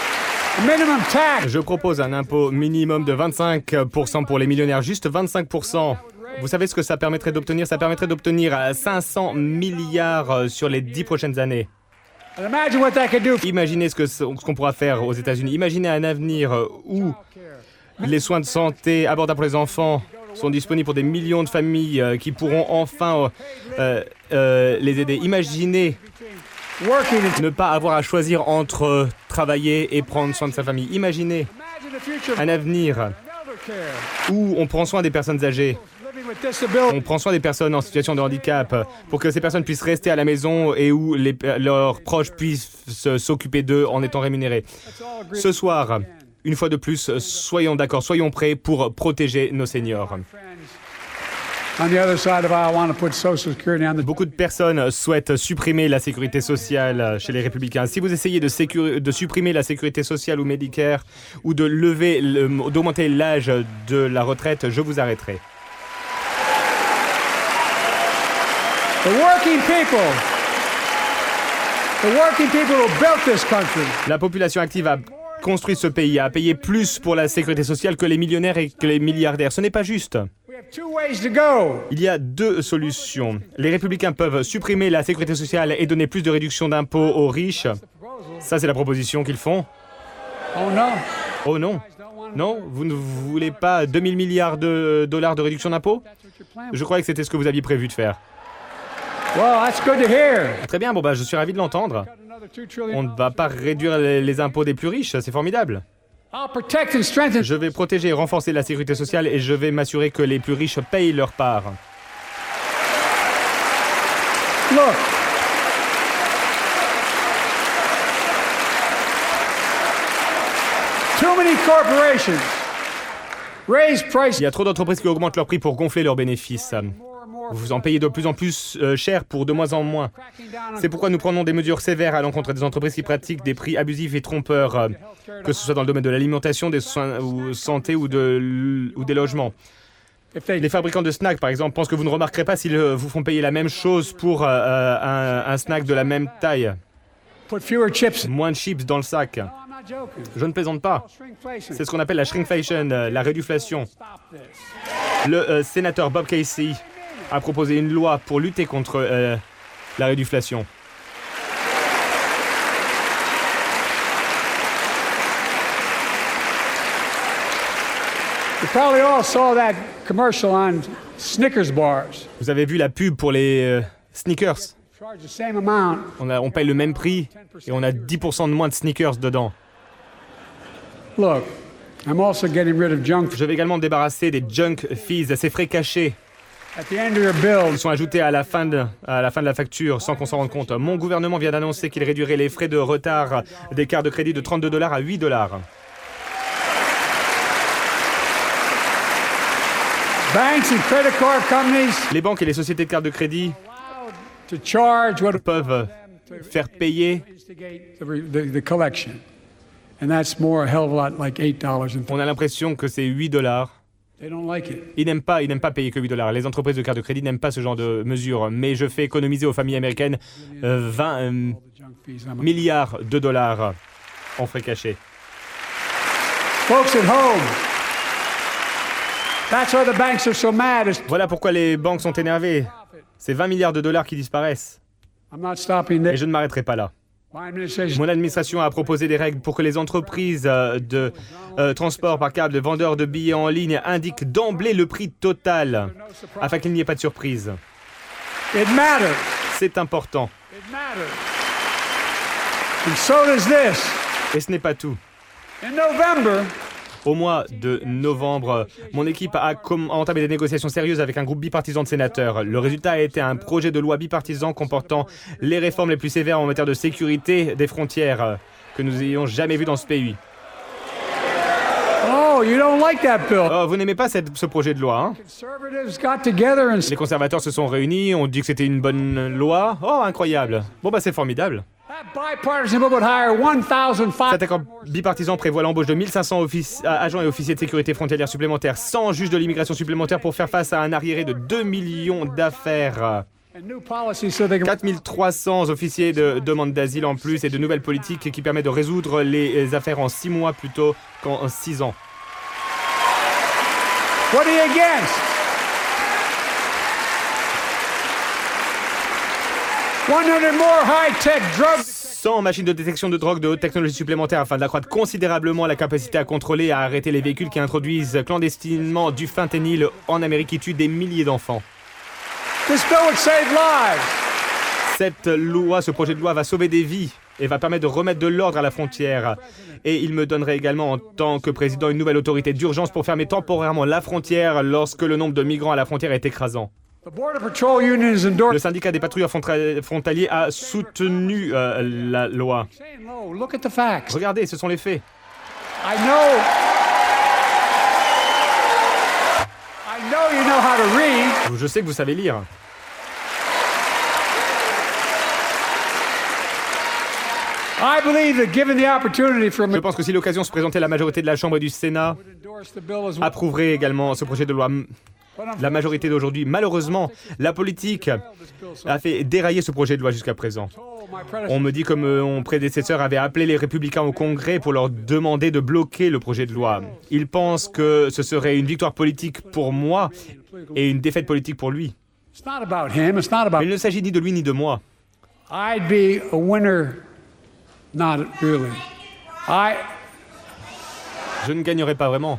Je propose un impôt minimum de vingt-cinq pour cent pour les millionnaires, juste vingt-cinq pour cent. Vous savez ce que ça permettrait d'obtenir ? Ça permettrait d'obtenir cinq cents milliards sur les dix prochaines années. Imaginez ce, que, ce qu'on pourra faire aux États-Unis. Imaginez un avenir où les soins de santé abordables pour les enfants sont disponibles pour des millions de familles qui pourront enfin euh, euh, les aider. Imaginez ne pas avoir à choisir entre travailler et prendre soin de sa famille. Imaginez un avenir où on prend soin des personnes âgées, on prend soin des personnes en situation de handicap pour que ces personnes puissent rester à la maison et où les, leurs proches puissent s'occuper d'eux en étant rémunérés. Ce soir, une fois de plus, soyons d'accord, soyons prêts pour protéger nos seniors. Beaucoup de personnes souhaitent supprimer la sécurité sociale chez les républicains. Si vous essayez de, sécur... de supprimer la sécurité sociale ou Medicare ou de lever, le... d'augmenter l'âge de la retraite, je vous arrêterai. The working people, the working people who built this country. La population active a construit ce pays, a payé plus pour la sécurité sociale que les millionnaires et que les milliardaires. Ce n'est pas juste. Il y a deux solutions. Les républicains peuvent supprimer la sécurité sociale et donner plus de réduction d'impôts aux riches. Ça, c'est la proposition qu'ils font. Oh non. Oh non. Non, vous ne voulez pas deux mille milliards de dollars de réduction d'impôts ? Je croyais que c'était ce que vous aviez prévu de faire. Well, that's good to hear. Très bien, bon bah je suis ravi de l'entendre. On ne va pas réduire les, les impôts des plus riches, c'est formidable. Je vais protéger et renforcer la sécurité sociale et je vais m'assurer que les plus riches payent leur part. Look. Too many corporations raise prices. Il y a trop d'entreprises qui augmentent leurs prix pour gonfler leurs bénéfices. Vous en payez de plus en plus euh, cher pour de moins en moins. C'est pourquoi nous prenons des mesures sévères à l'encontre des entreprises qui pratiquent des prix abusifs et trompeurs, euh, que ce soit dans le domaine de l'alimentation, des soins ou santé ou, de, ou des logements. Les fabricants de snacks, par exemple, pensent que vous ne remarquerez pas s'ils vous font payer la même chose pour euh, un, un snack de la même taille. Moins de chips dans le sac. Je ne plaisante pas. C'est ce qu'on appelle la shrinkflation, la réduflation. Le euh, sénateur Bob Casey a proposé une loi pour lutter contre euh, la réduflation. You probably all saw that commercial on Snickers bars. Vous avez vu la pub pour les euh, Snickers. Charge the same amount. On, a, on paye le même prix et on a dix pour cent de moins de Snickers dedans. Look, I'm also getting rid of junk. Je vais également me débarrasser des junk fees, ces frais cachés at the end of your bill. Ils sont ajoutés à la fin de, à la fin de la facture sans qu'on s'en rende compte. Mon gouvernement vient d'annoncer qu'il réduirait les frais de retard des cartes de crédit de trente-deux dollars à huit dollars. Banks and credit card companies Les banques et les sociétés de cartes de crédit to charge what peuvent faire payer. instigate the, re- the, the collection. And that's more a hell of a lot like eight dollars. And On a l'impression que c'est huit dollars. they don't like it. Ils n'aiment pas, ils n'aiment pas payer que huit dollars. Les entreprises de cartes de crédit n'aiment pas ce genre de mesures. Mais je fais économiser aux familles américaines euh, vingt euh, All the junk fees. I'm- milliards de dollars en frais cachés. Folks at home, that's why the banks are so mad. Is Voilà pourquoi les banques sont énervées. C'est vingt milliards de dollars qui disparaissent. I'm not stopping Et there. je ne m'arrêterai pas là. My administration Mon administration a proposé des règles pour que les entreprises euh, de euh, transport par câble, de vendeurs de billets en ligne indiquent d'emblée le prix total afin qu'il n'y ait pas de surprise. It matters. C'est important. It matters. And so does this. Et ce n'est pas tout. In November, Au mois de novembre, mon équipe a, com- a entamé des négociations sérieuses avec un groupe bipartisan de sénateurs. Le résultat a été un projet de loi bipartisan comportant les réformes les plus sévères en matière de sécurité des frontières euh, que nous ayons jamais vues dans ce pays. oh, you don't like that bill. Oh, vous n'aimez pas cette- ce projet de loi, hein? Conservatives got together and Les conservateurs se sont réunis, ont dit que c'était une bonne loi. Oh, incroyable. Bon, bah c'est formidable. that bipartisan bill would hire one thousand five Cet accord bipartisan prévoit l'embauche de mille cinq cents offici- euh, agents et officiers de sécurité frontalière supplémentaires, cent juges de l'immigration supplémentaires pour faire face à un arriéré de deux millions d'affaires. and new policies so they can quatre mille trois cents officiers de demande d'asile en plus et de nouvelles politiques qui permettent de résoudre les affaires en six mois plutôt qu'en six ans. What are you against? one hundred more high-tech drugs. cent machines de détection de drogue de haute technologie supplémentaires afin d'accroître considérablement la capacité à contrôler et à arrêter les véhicules qui introduisent clandestinement du fentanyl en Amérique qui tue des milliers d'enfants. This bill would save lives. Cette loi, ce projet de loi va sauver des vies et va permettre de remettre de l'ordre à la frontière. Et il me donnerait également en tant que président une nouvelle autorité d'urgence pour fermer temporairement la frontière lorsque le nombre de migrants à la frontière est écrasant. The Border Patrol Union is Le endorsing. syndicat des patrouilleurs frontra- frontaliers a soutenu euh, la loi. Saying low. Look at the facts. Regardez, ce sont les faits. I know. I know you know how to read. Je sais que vous savez lire. I believe that given the opportunity for Je pense que si l'occasion se présentait, la majorité de la Chambre et du Sénat endorse the bill as well. approuverait également ce projet de loi. La majorité d'aujourd'hui, malheureusement, la politique a fait dérailler ce projet de loi jusqu'à présent. My predecessor On me dit que mon prédécesseur avait appelé les républicains au Congrès pour leur demander de bloquer le projet de loi. Il pense que ce serait une victoire politique pour moi et une défaite politique pour lui. It's not about him. It's not Mais about. il ne s'agit ni de lui ni de moi. I'd be a winner. Not really. I. Je ne gagnerai pas vraiment.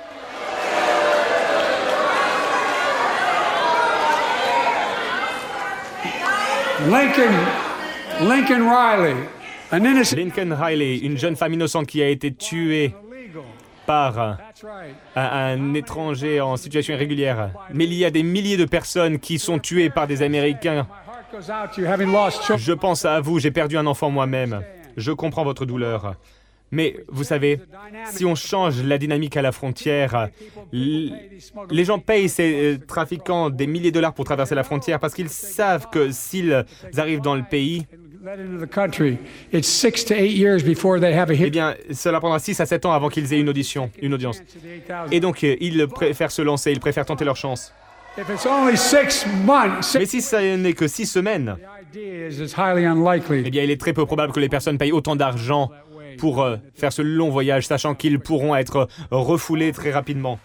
Lincoln. Lincoln Riley, an innocent. Lincoln Riley, une jeune femme innocente qui a été tuée Illegal. par un, That's right. un étranger en situation irrégulière. Mais il y a des milliers de personnes qui sont tuées par des Américains. My heart goes out to you, having lost children. Je pense à vous, j'ai perdu un enfant moi-même. Je comprends votre douleur. Mais vous savez, si on change la dynamique à la frontière, l- les gens payent ces euh, trafiquants des milliers de dollars pour traverser la frontière parce qu'ils savent que s'ils arrivent dans le pays, Let into the country. It's six to eight years before they have a eh hit. bien, cela prendra six à sept ans avant qu'ils aient une audition, une audience. Et donc, euh, ils préfèrent se lancer, ils préfèrent tenter leur chance. If it's only six months, Mais si ça n'est que six semaines, the idea is it's highly eh unlikely. bien, il est très peu probable que les personnes payent autant d'argent pour euh, faire ce long voyage, sachant qu'ils pourront être refoulés très rapidement.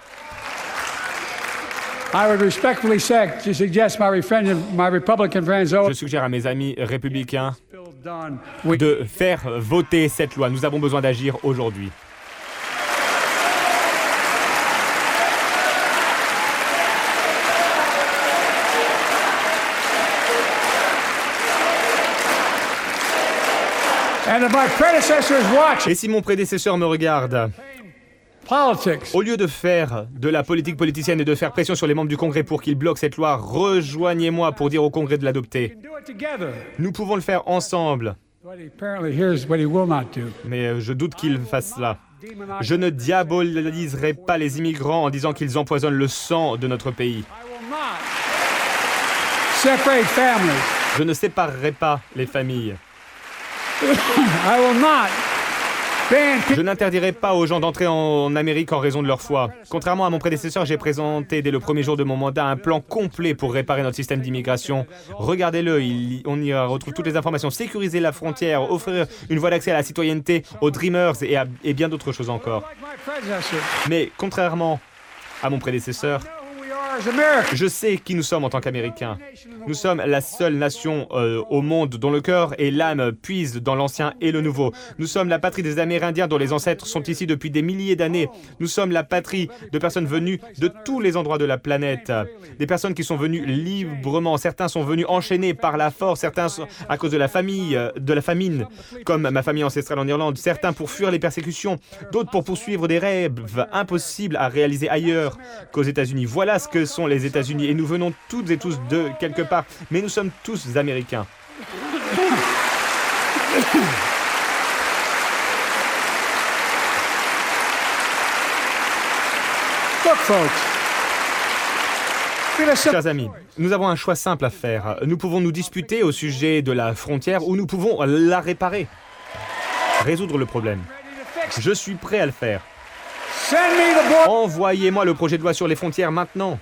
I would respectfully say, to suggest my, friend, my Republican friends, oh, Je suggère à mes amis républicains bill done. We, de faire voter cette loi. Nous avons besoin d'agir aujourd'hui. and if my predecessors watch, Et si mon prédécesseur me regarde, politics. Au lieu de faire de la politique politicienne et de faire pression sur les membres du Congrès pour qu'ils bloquent cette loi, rejoignez-moi pour dire au Congrès de l'adopter. Do it together. Nous pouvons le faire ensemble, But apparently, here's what he will not do. mais euh, je doute qu'il fasse cela. Je ne diaboliserai pas les immigrants en disant qu'ils empoisonnent le sang de notre pays. I will not separate families. Je ne séparerai pas les familles. I will not ban Je people. n'interdirai pas aux gens d'entrer en Amérique en raison de leur foi. Contrairement à mon prédécesseur, j'ai présenté dès le premier jour de mon mandat un plan complet pour réparer notre système d'immigration. Regardez-le, il- on y retrouve toutes les informations. Sécuriser la frontière, offrir une voie d'accès à la citoyenneté aux Dreamers et, à- et bien d'autres choses encore. Like my predecessor. Mais contrairement à mon prédécesseur, I know who we are as Americans. je sais qui nous sommes en tant qu'Américains. Nous sommes la seule nation euh, au monde dont le cœur et l'âme puisent dans l'ancien et le nouveau. Nous sommes la patrie des Amérindiens dont les ancêtres sont ici depuis des milliers d'années. Nous sommes la patrie de personnes venues de tous les endroits de la planète. Des personnes qui sont venues librement. Certains sont venus enchaînés par la force, certains sont à cause de la famille, euh, de la famine, comme ma famille ancestrale en Irlande. Certains pour fuir les persécutions, d'autres pour poursuivre des rêves impossibles à réaliser ailleurs qu'aux États-Unis. Voilà ce que sont les États-Unis et nous venons toutes et tous de quelque part. Mais nous sommes tous américains. Look, folks. We got a simple Chers amis, nous avons un choix simple à faire. Nous pouvons nous disputer au sujet de la frontière ou nous pouvons la réparer. Résoudre le problème. ready to fix it. Je suis prêt à le faire. Send me the board. Envoyez-moi le projet de loi sur les frontières maintenant.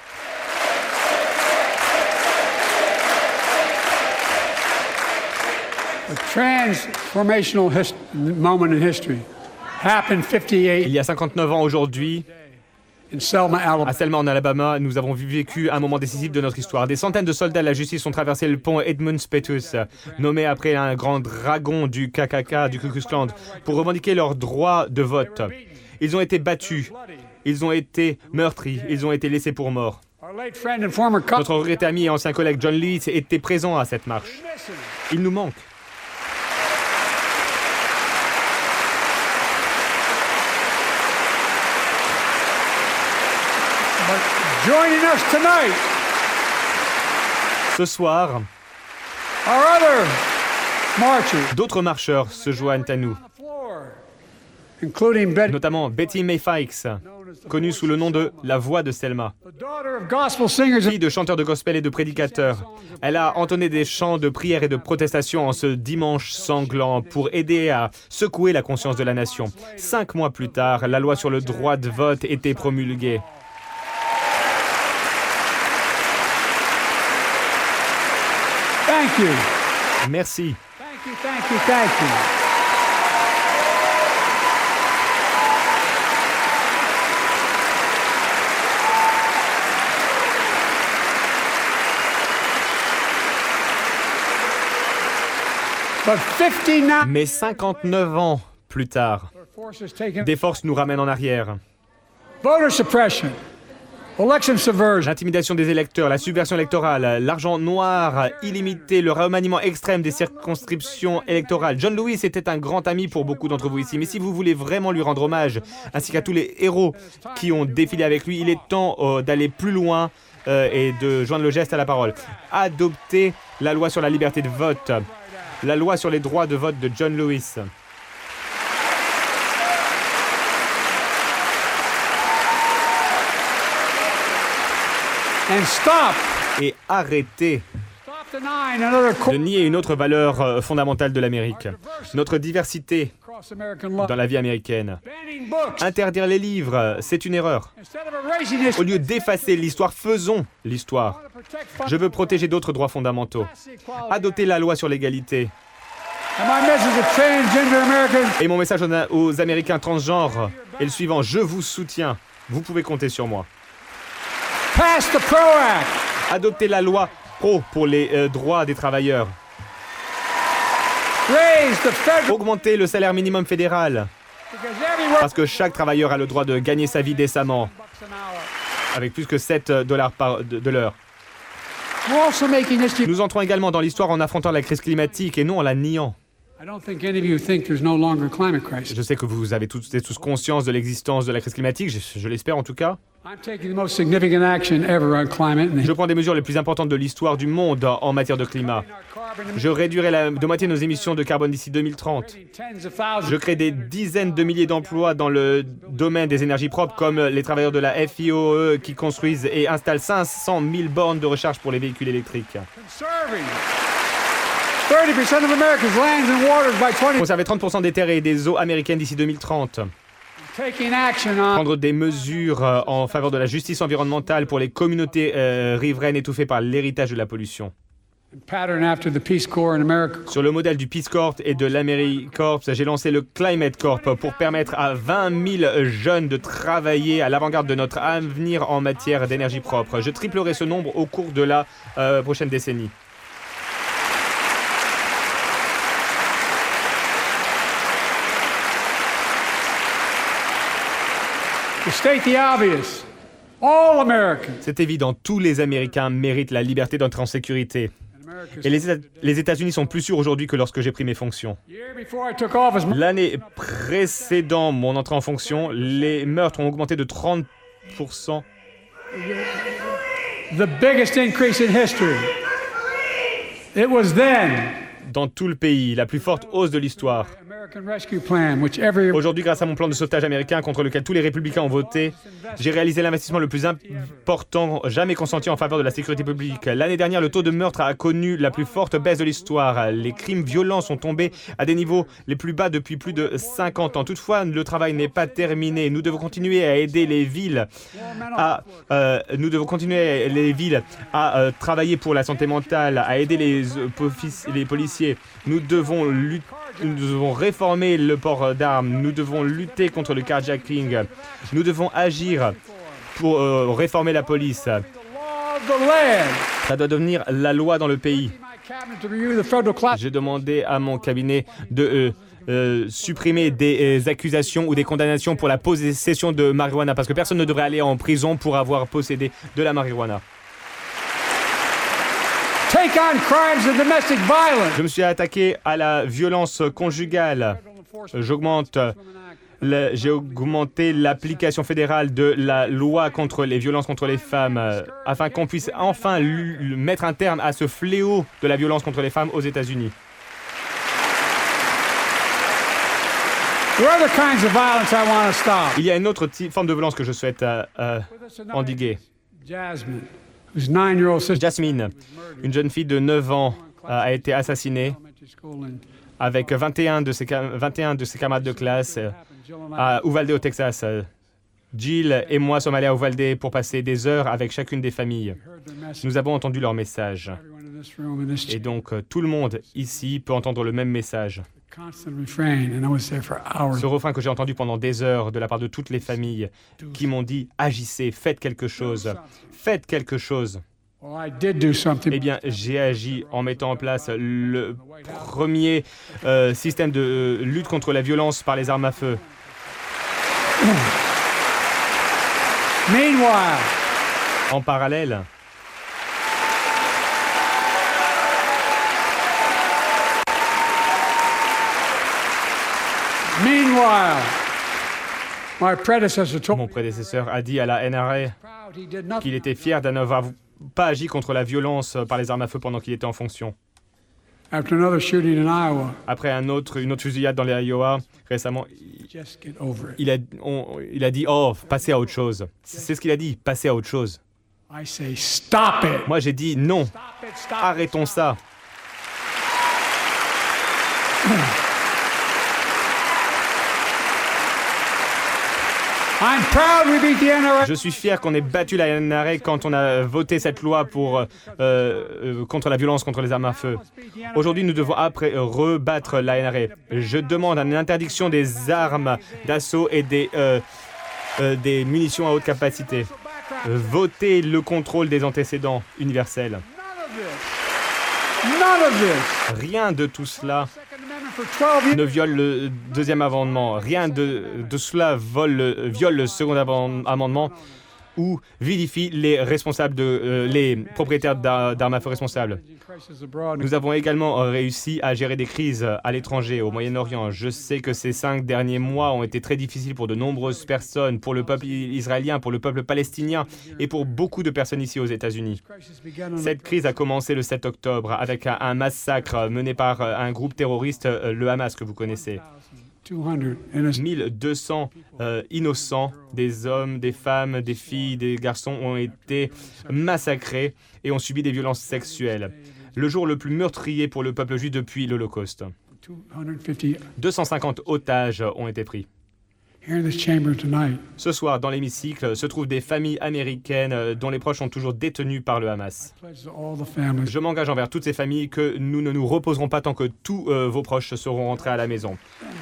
A transformational his- moment in history happened Il fifty-eight y a cinquante-neuf ans aujourd'hui, in Selma, à Alabama. Selma en Alabama, nous avons vécu un moment décisif de notre histoire. Des centaines de soldats de la justice ont traversé le pont Edmund Pettus, nommé après un grand dragon du K K K, du Ku Klux Klan, pour revendiquer leur droit de vote. Ils ont été battus, ils ont été meurtris, ils ont été laissés pour morts. Our late friend and former co- Notre regretté ami et ancien collègue John Lewis était présent à cette marche. Il nous manque. But joining us tonight, Ce soir, our other marchers d'autres marcheurs se joignent à nous, on the floor, including Betty, notamment Betty May Fikes, connue sous le nom de la voix de Selma. the daughter of gospel singers. Fille de chanteurs de gospel et de prédicateurs, elle a entonné des chants de prière et de protestation en ce dimanche sanglant pour aider à secouer la conscience de la nation. Cinq mois plus tard, la loi sur le droit de vote était promulguée. Thank you. Merci. Thank you, thank you, thank you. But fifty-nine Mais cinquante-neuf ans plus tard, forces taken des forces nous ramènent en arrière. voter suppression, election subversion, L'intimidation des électeurs, la subversion électorale, l'argent noir illimité, le remaniement extrême des circonscriptions électorales. John Lewis était un grand ami pour beaucoup d'entre vous ici, mais si vous voulez vraiment lui rendre hommage, ainsi qu'à tous les héros qui ont défilé avec lui, il est temps euh, d'aller plus loin euh, et de joindre le geste à la parole. Adopter la loi sur la liberté de vote, la loi sur les droits de vote de John Lewis. and stop, Et arrêter stop denying another de core nier une autre valeur euh, fondamentale de l'Amérique, notre diversité across American law. dans la vie américaine. Banning books Interdire les livres, c'est une erreur. instead of erasing this. Au lieu d'effacer l'histoire, faisons l'histoire. Je veux protéger d'autres droits fondamentaux. Adopter la loi sur l'égalité. And my message to transgender Americans, Et mon message aux, aux Américains transgenres est le suivant. Je vous soutiens. Vous pouvez compter sur moi. pass the PRO Act. Adoptez la loi pro pour les euh, droits des travailleurs. Raise the federal Augmentez le salaire minimum fédéral. because everywhere Parce que chaque travailleur a le droit de gagner sa vie décemment. bucks an hour. Avec plus que sept dollars par, de, de l'heure. We're also making history. Nous entrons également dans l'histoire en affrontant la crise climatique et non en la niant. I don't think any of you think there's no longer a climate crisis. Je sais que vous avez tous, tous conscience de l'existence de la crise climatique, je, je l'espère en tout cas. I'm taking the most significant action ever on climate. Je prends des mesures les plus importantes de l'histoire du monde en matière de climat. Je réduirai la, de moitié nos émissions de carbone d'ici deux mille trente. Je crée des dizaines de milliers d'emplois dans le domaine des énergies propres, comme les travailleurs de la F I O E qui construisent et installent cinq cent mille bornes de recharge pour les véhicules électriques. Conserver trente pour cent des terres et des eaux américaines d'ici deux mille trente. Prendre des mesures euh, en faveur de la justice environnementale pour les communautés euh, riveraines étouffées par l'héritage de la pollution. Sur le modèle du Peace Corps et de l'AmeriCorps, j'ai lancé le Climate Corp pour permettre à vingt mille jeunes de travailler à l'avant-garde de notre avenir en matière d'énergie propre. Je triplerai ce nombre au cours de la euh, prochaine décennie. To state the obvious, all Americans. C'est évident, tous les Américains méritent la liberté d'entrer en sécurité. Et les, Éta- les États-Unis sont plus sûrs aujourd'hui que lorsque j'ai pris mes fonctions. L'année précédant mon entrée en fonction, les meurtres ont augmenté de trente pour cent. The biggest increase in history. It was then. Dans tout le pays, la plus forte hausse de l'histoire. Aujourd'hui, grâce à mon plan de sauvetage américain contre lequel tous les républicains ont voté, j'ai réalisé l'investissement le plus important jamais consenti en faveur de la sécurité publique. L'année dernière, le taux de meurtre a connu la plus forte baisse de l'histoire. Les crimes violents sont tombés à des niveaux les plus bas depuis plus de cinquante ans. Toutefois, le travail n'est pas terminé. Nous devons continuer à aider les villes à, euh, nous devons continuer les villes à euh, travailler pour la santé mentale, à aider les, euh, les policiers. Nous devons lutter. Nous devons réformer le port d'armes, nous devons lutter contre le carjacking, nous devons agir pour euh, réformer la police. Ça doit devenir la loi dans le pays. J'ai demandé à mon cabinet de euh, euh, supprimer des euh, accusations ou des condamnations pour la possession de marijuana, parce que personne ne devrait aller en prison pour avoir possédé de la marijuana. Je me suis attaqué à la violence conjugale. J'augmente, le, j'ai augmenté l'application fédérale de la loi contre les violences contre les femmes, euh, afin qu'on puisse enfin l- l- mettre un terme à ce fléau de la violence contre les femmes aux États-Unis. Il y a une autre t- forme de violence que je souhaite euh, euh, endiguer. Jasmine, une jeune fille de neuf ans, a été assassinée avec vingt et un de ses, vingt et un de ses camarades de classe à Uvalde au Texas. Jill et moi sommes allés à Uvalde pour passer des heures avec chacune des familles. Nous avons entendu leur message. Et donc tout le monde ici peut entendre le même message. Ce refrain que j'ai entendu pendant des heures de la part de toutes les familles qui m'ont dit « Agissez, faites quelque chose, faites quelque chose ». Eh bien, j'ai agi en mettant en place le premier euh, système de euh, lutte contre la violence par les armes à feu. En parallèle, mon prédécesseur a dit à la N R A qu'il était fier de n'avoir pas agi contre la violence par les armes à feu pendant qu'il était en fonction. Après un autre, une autre fusillade dans les Iowa, récemment, il a, on, il a dit « Oh, passez à autre chose ». C'est ce qu'il a dit, « Passez à autre chose ». Moi, j'ai dit « Non, arrêtons ça ». Je suis fier qu'on ait battu la N R A quand on a voté cette loi pour, euh, euh, contre la violence contre les armes à feu. Aujourd'hui, nous devons après rebattre la N R A. Je demande une interdiction des armes d'assaut et des, euh, euh, des munitions à haute capacité. Votez le contrôle des antécédents universels. Rien de tout cela ne viole le deuxième amendement. Rien de, de cela vole, viole le second amendement. ou vilifie les responsables de, euh, les propriétaires d'ar- d'armes à feu responsables. Nous avons également réussi à gérer des crises à l'étranger, au Moyen-Orient. Je sais que ces cinq derniers mois ont été très difficiles pour de nombreuses personnes, pour le peuple israélien, pour le peuple palestinien et pour beaucoup de personnes ici aux États-Unis. Cette crise a commencé le sept octobre avec un, un massacre mené par un groupe terroriste, le Hamas, que vous connaissez. mille deux cents euh, innocents, des hommes, des femmes, des filles, des garçons ont été massacrés et ont subi des violences sexuelles. Le jour le plus meurtrier pour le peuple juif depuis l'Holocauste. deux cent cinquante otages ont été pris. Ce soir, dans l'hémicycle, se trouvent des familles américaines dont les proches sont toujours détenus par le Hamas. Je m'engage envers toutes ces familles que nous ne nous reposerons pas tant que tous euh, vos proches seront rentrés à la maison.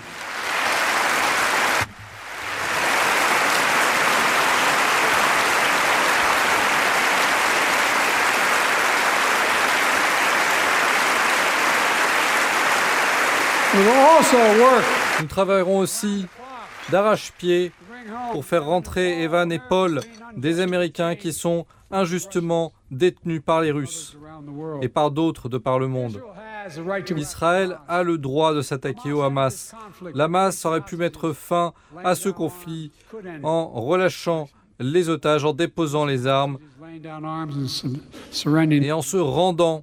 Nous travaillerons aussi d'arrache-pied pour faire rentrer Evan et Paul, des Américains qui sont injustement détenus par les Russes et par d'autres de par le monde. Israël a le droit de s'attaquer au Hamas. Le Hamas aurait pu mettre fin à ce conflit en relâchant les otages, en déposant les armes et en se rendant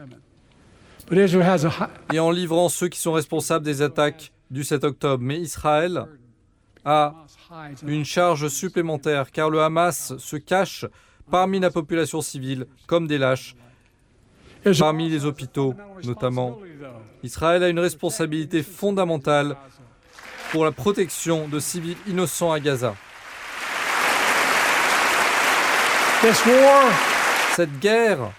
et en livrant ceux qui sont responsables des attaques du sept octobre. Mais Israël a une charge supplémentaire car le Hamas se cache parmi la population civile comme des lâches, parmi les hôpitaux notamment. Israël a une responsabilité fondamentale pour la protection de civils innocents à Gaza. Cette guerre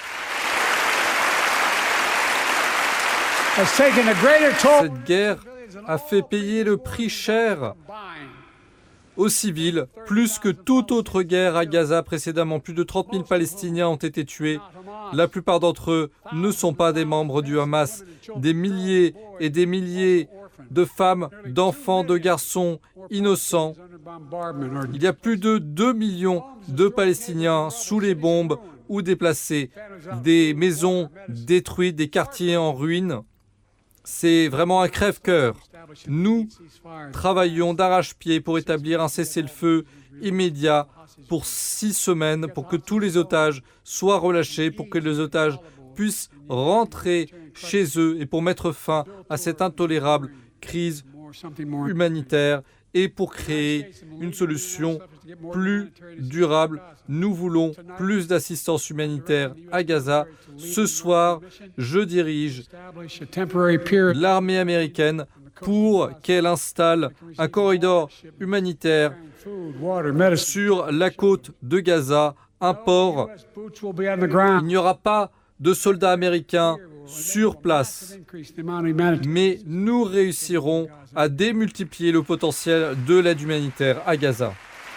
Cette guerre a fait payer le prix cher aux civils, plus que toute autre guerre à Gaza précédemment. Plus de trente mille Palestiniens ont été tués. La plupart d'entre eux ne sont pas des membres du Hamas. Des milliers et des milliers de femmes, d'enfants, de garçons innocents. Il y a plus de deux millions de Palestiniens sous les bombes ou déplacés. Des maisons détruites, des quartiers en ruine. C'est vraiment un crève-cœur. Nous travaillons d'arrache-pied pour établir un cessez-le-feu immédiat pour six semaines, pour que tous les otages soient relâchés, pour que les otages puissent rentrer chez eux et pour mettre fin à cette intolérable crise humanitaire et pour créer une solution plus durable. Nous voulons plus d'assistance humanitaire à Gaza. Ce soir, je dirige l'armée américaine pour qu'elle installe un corridor humanitaire sur la côte de Gaza, un port. Il n'y aura pas de soldats américains sur place, mais nous réussirons à démultiplier le potentiel de l'aide humanitaire à Gaza.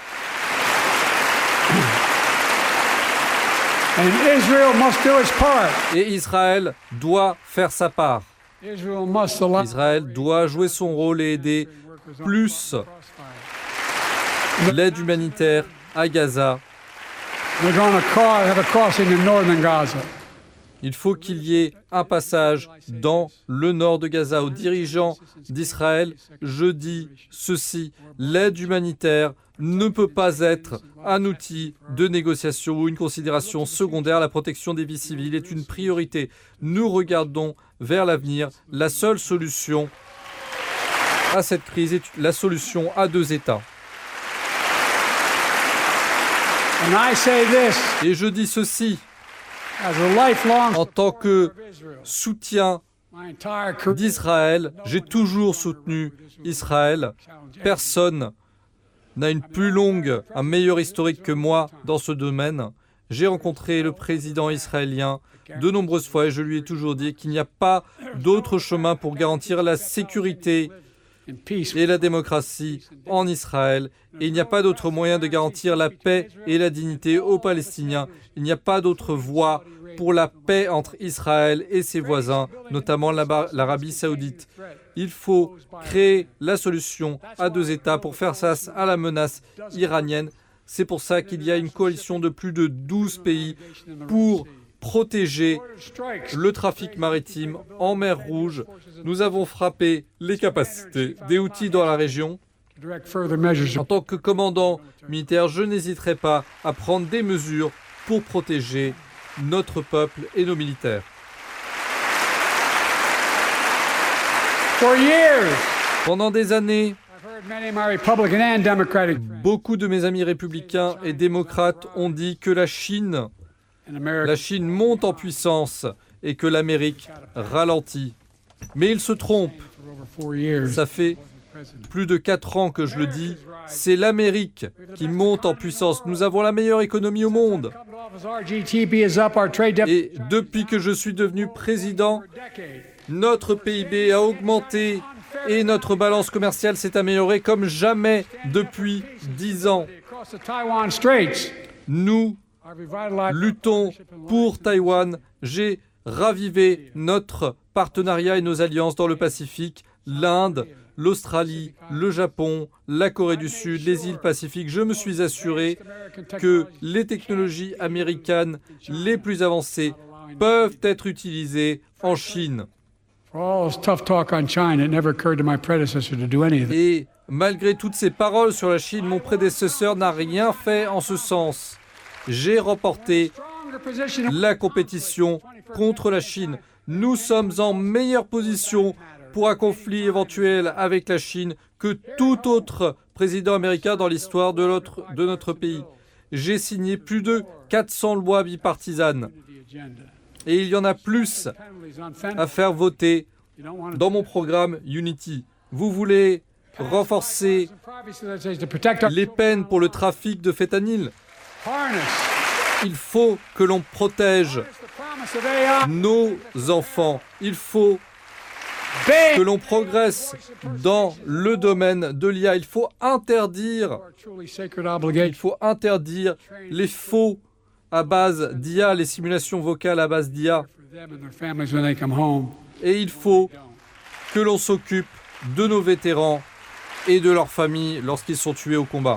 Et Israël doit faire sa part. Israël doit jouer son rôle et aider plus l'aide humanitaire à Gaza. Il faut qu'il y ait un passage dans le nord de Gaza. Aux dirigeants d'Israël, je dis ceci, l'aide humanitaire ne peut pas être un outil de négociation ou une considération secondaire. La protection des vies civiles est une priorité. Nous regardons vers l'avenir. La seule solution à cette crise est la solution à deux États. Et je dis ceci, en tant que soutien d'Israël, j'ai toujours soutenu Israël. Personne n'a une plus longue, un meilleur historique que moi dans ce domaine. J'ai rencontré le président israélien de nombreuses fois et je lui ai toujours dit qu'il n'y a pas d'autre chemin pour garantir la sécurité et la démocratie en Israël. Et il n'y a pas d'autre moyen de garantir la paix et la dignité aux Palestiniens. Il n'y a pas d'autre voie pour la paix entre Israël et ses voisins, notamment l'Arabie saoudite. Il faut créer la solution à deux États pour faire face à la menace iranienne. C'est pour ça qu'il y a une coalition de plus de douze pays pour protéger le trafic maritime en mer Rouge. Nous avons frappé les capacités des outils dans la région. En tant que commandant militaire, je n'hésiterai pas à prendre des mesures pour protéger notre peuple et nos militaires. Pendant des années, beaucoup de mes amis républicains et démocrates ont dit que la Chine, la Chine monte en puissance et que l'Amérique ralentit. Mais ils se trompent. Ça fait plus de quatre ans que je le dis, c'est l'Amérique qui monte en puissance. Nous avons la meilleure économie au monde. Et depuis que je suis devenu président, notre P I B a augmenté et notre balance commerciale s'est améliorée comme jamais depuis dix ans. Nous luttons pour Taïwan. J'ai ravivé notre partenariat et nos alliances dans le Pacifique, l'Inde, l'Australie, le Japon, la Corée du Sud, les îles Pacifiques. Je me suis assuré que les technologies américaines les plus avancées peuvent être utilisées en Chine. Et malgré toutes ces paroles sur la Chine, mon prédécesseur n'a rien fait en ce sens. J'ai remporté la compétition contre la Chine. Nous sommes en meilleure position pour un conflit éventuel avec la Chine que tout autre président américain dans l'histoire de notre, de notre pays. J'ai signé plus de quatre cents lois bipartisanes. Et il y en a plus à faire voter dans mon programme Unity. Vous voulez renforcer les peines pour le trafic de fentanyl. Il faut que l'on protège nos enfants. Il faut que l'on progresse dans le domaine de l'I A. Il faut interdire, il faut interdire les faux à base d'I A, les simulations vocales à base d'I A. Et il faut que l'on s'occupe de nos vétérans et de leurs familles lorsqu'ils sont tués au combat.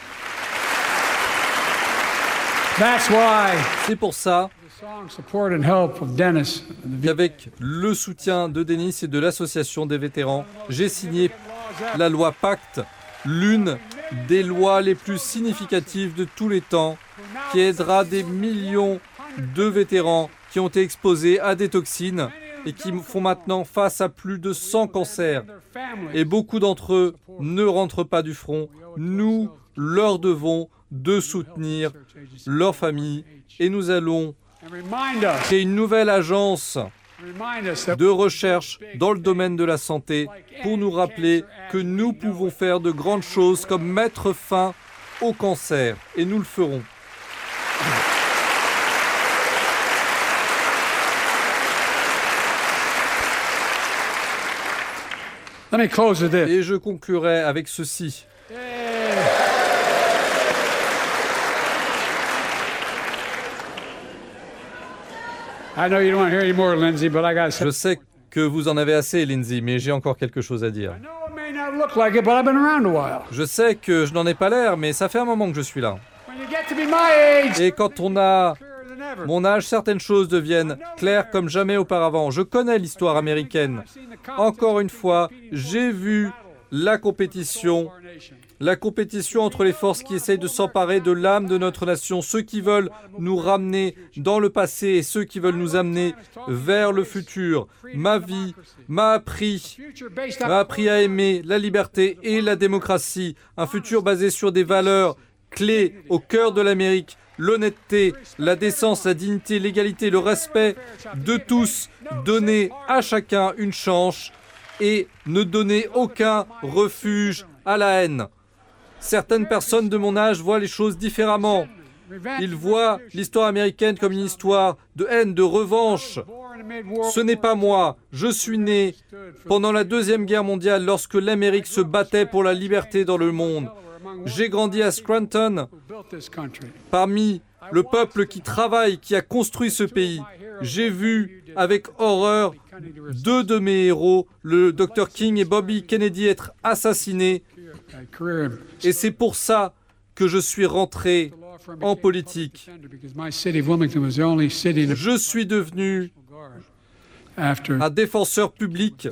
C'est pour ça qu'avec le soutien de Denis et de l'Association des vétérans, j'ai signé la loi Pacte, l'une des lois les plus significatives de tous les temps, qui aidera des millions de vétérans qui ont été exposés à des toxines et qui font maintenant face à plus de cent cancers. Et beaucoup d'entre eux ne rentrent pas du front. Nous leur devons de soutenir leurs familles et nous allons créer une nouvelle agence de recherche dans le domaine de la santé pour nous rappeler que nous pouvons faire de grandes choses comme mettre fin au cancer et nous le ferons. Et je conclurai avec ceci. Je sais que vous en avez assez, Lindsay, mais j'ai encore quelque chose à dire. Je sais que je n'en ai pas l'air, mais ça fait un moment que je suis là. Et quand on a mon âge, certaines choses deviennent claires comme jamais auparavant. Je connais l'histoire américaine. Encore une fois, j'ai vu la compétition, la compétition entre les forces qui essayent de s'emparer de l'âme de notre nation, ceux qui veulent nous ramener dans le passé et ceux qui veulent nous amener vers le futur. Ma vie m'a appris, m'a appris à aimer la liberté et la démocratie, un futur basé sur des valeurs clés au cœur de l'Amérique. L'honnêteté, la décence, la dignité, l'égalité, le respect de tous, donner à chacun une chance et ne donner aucun refuge à la haine. Certaines personnes de mon âge voient les choses différemment. Ils voient l'histoire américaine comme une histoire de haine, de revanche. Ce n'est pas moi. Je suis né pendant la Deuxième Guerre mondiale lorsque l'Amérique se battait pour la liberté dans le monde. J'ai grandi à Scranton, parmi le peuple qui travaille, qui a construit ce pays. J'ai vu avec horreur deux de mes héros, le docteur King et Bobby Kennedy, être assassinés. Et c'est pour ça que je suis rentré en politique. Je suis devenu un défenseur public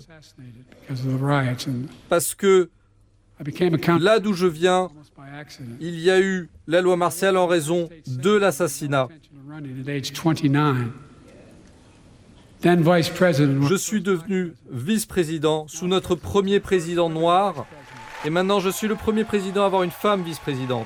parce que là d'où je viens, il y a eu la loi martiale en raison de l'assassinat. Je suis devenu vice-président sous notre premier président noir et maintenant je suis le premier président à avoir une femme vice-présidente.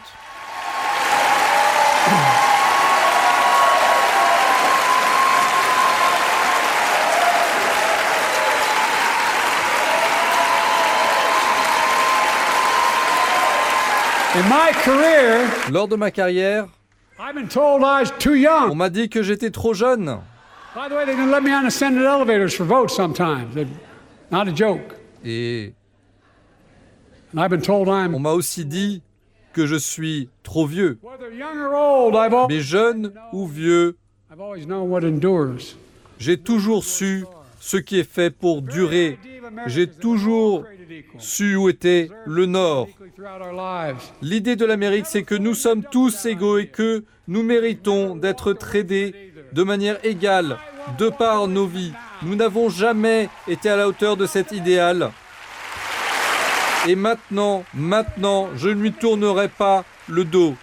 In my career, Lors de ma carrière, I've been told I was too young. on m'a dit que j'étais trop jeune. By the way, they didn't let me on the Senate elevators for votes sometimes. They're not a joke. Et And I've been told on I'm m'a aussi dit que je suis trop vieux. whether young or old. I've always, Mais jeune ou vieux, I've always known what endures. j'ai toujours su ce qui est fait pour durer. J'ai toujours su où était le Nord. Throughout our lives. L'idée de l'Amérique, c'est que nous sommes tous égaux et que nous méritons d'être traités de manière égale de par nos vies. Nous n'avons jamais été à la hauteur de cet idéal. Et maintenant, maintenant, je ne lui tournerai pas le dos.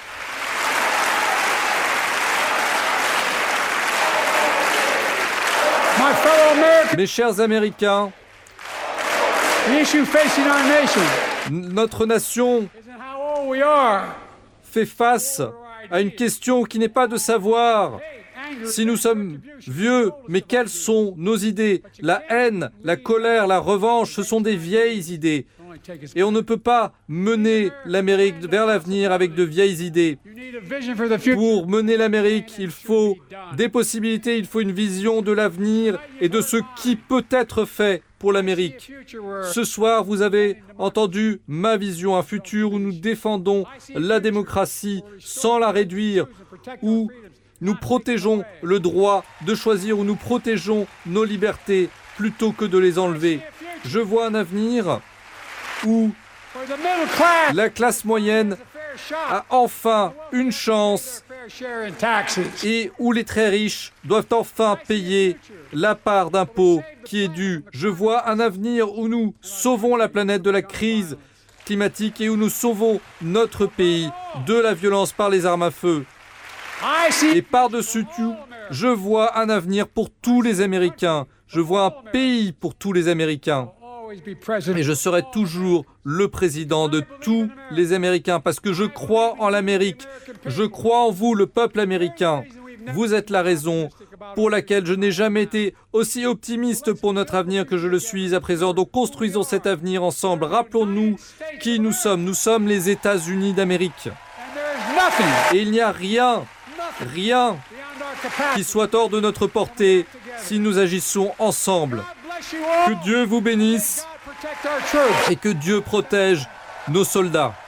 My fellow Americans, Mes chers Américains, the issue facing our nation n- notre nation isn't how old we are. fait face à une question qui n'est pas de savoir si nous sommes vieux, mais quelles sont nos idées? La haine, la colère, la revanche, ce sont des vieilles idées. Et on ne peut pas mener l'Amérique vers l'avenir avec de vieilles idées. You need a vision for the future. Pour mener l'Amérique, il faut des possibilités, il faut une vision de l'avenir et de ce qui peut être fait pour l'Amérique. Ce soir, vous avez entendu ma vision, un futur où nous défendons la démocratie sans la réduire, où nous protégeons le droit de choisir, où nous protégeons nos libertés plutôt que de les enlever. Je vois un avenir où For the middle class, la classe moyenne fair shot, a enfin une chance fair share in taxes. et où les très riches doivent enfin payer la part d'impôt qui est due. Je vois un avenir où nous sauvons la planète de la crise climatique et où nous sauvons notre pays de la violence par les armes à feu. I see Et par-dessus tout, je vois un avenir pour tous les Américains. Je vois un pays pour tous les Américains. always be president. Et je serai toujours le président de tous les Américains parce que je crois en l'Amérique. Je crois en vous, le peuple américain. Vous êtes la raison pour laquelle je n'ai jamais été aussi optimiste pour notre avenir que je le suis à présent. Donc construisons cet avenir ensemble. Rappelons-nous qui nous sommes. Nous sommes les États-Unis d'Amérique. And there is nothing, Et il n'y a rien, rien beyond our capacity. qui soit hors de notre portée si nous agissons ensemble. God bless you all. Que Dieu vous bénisse God protect our troops. et que Dieu protège nos soldats.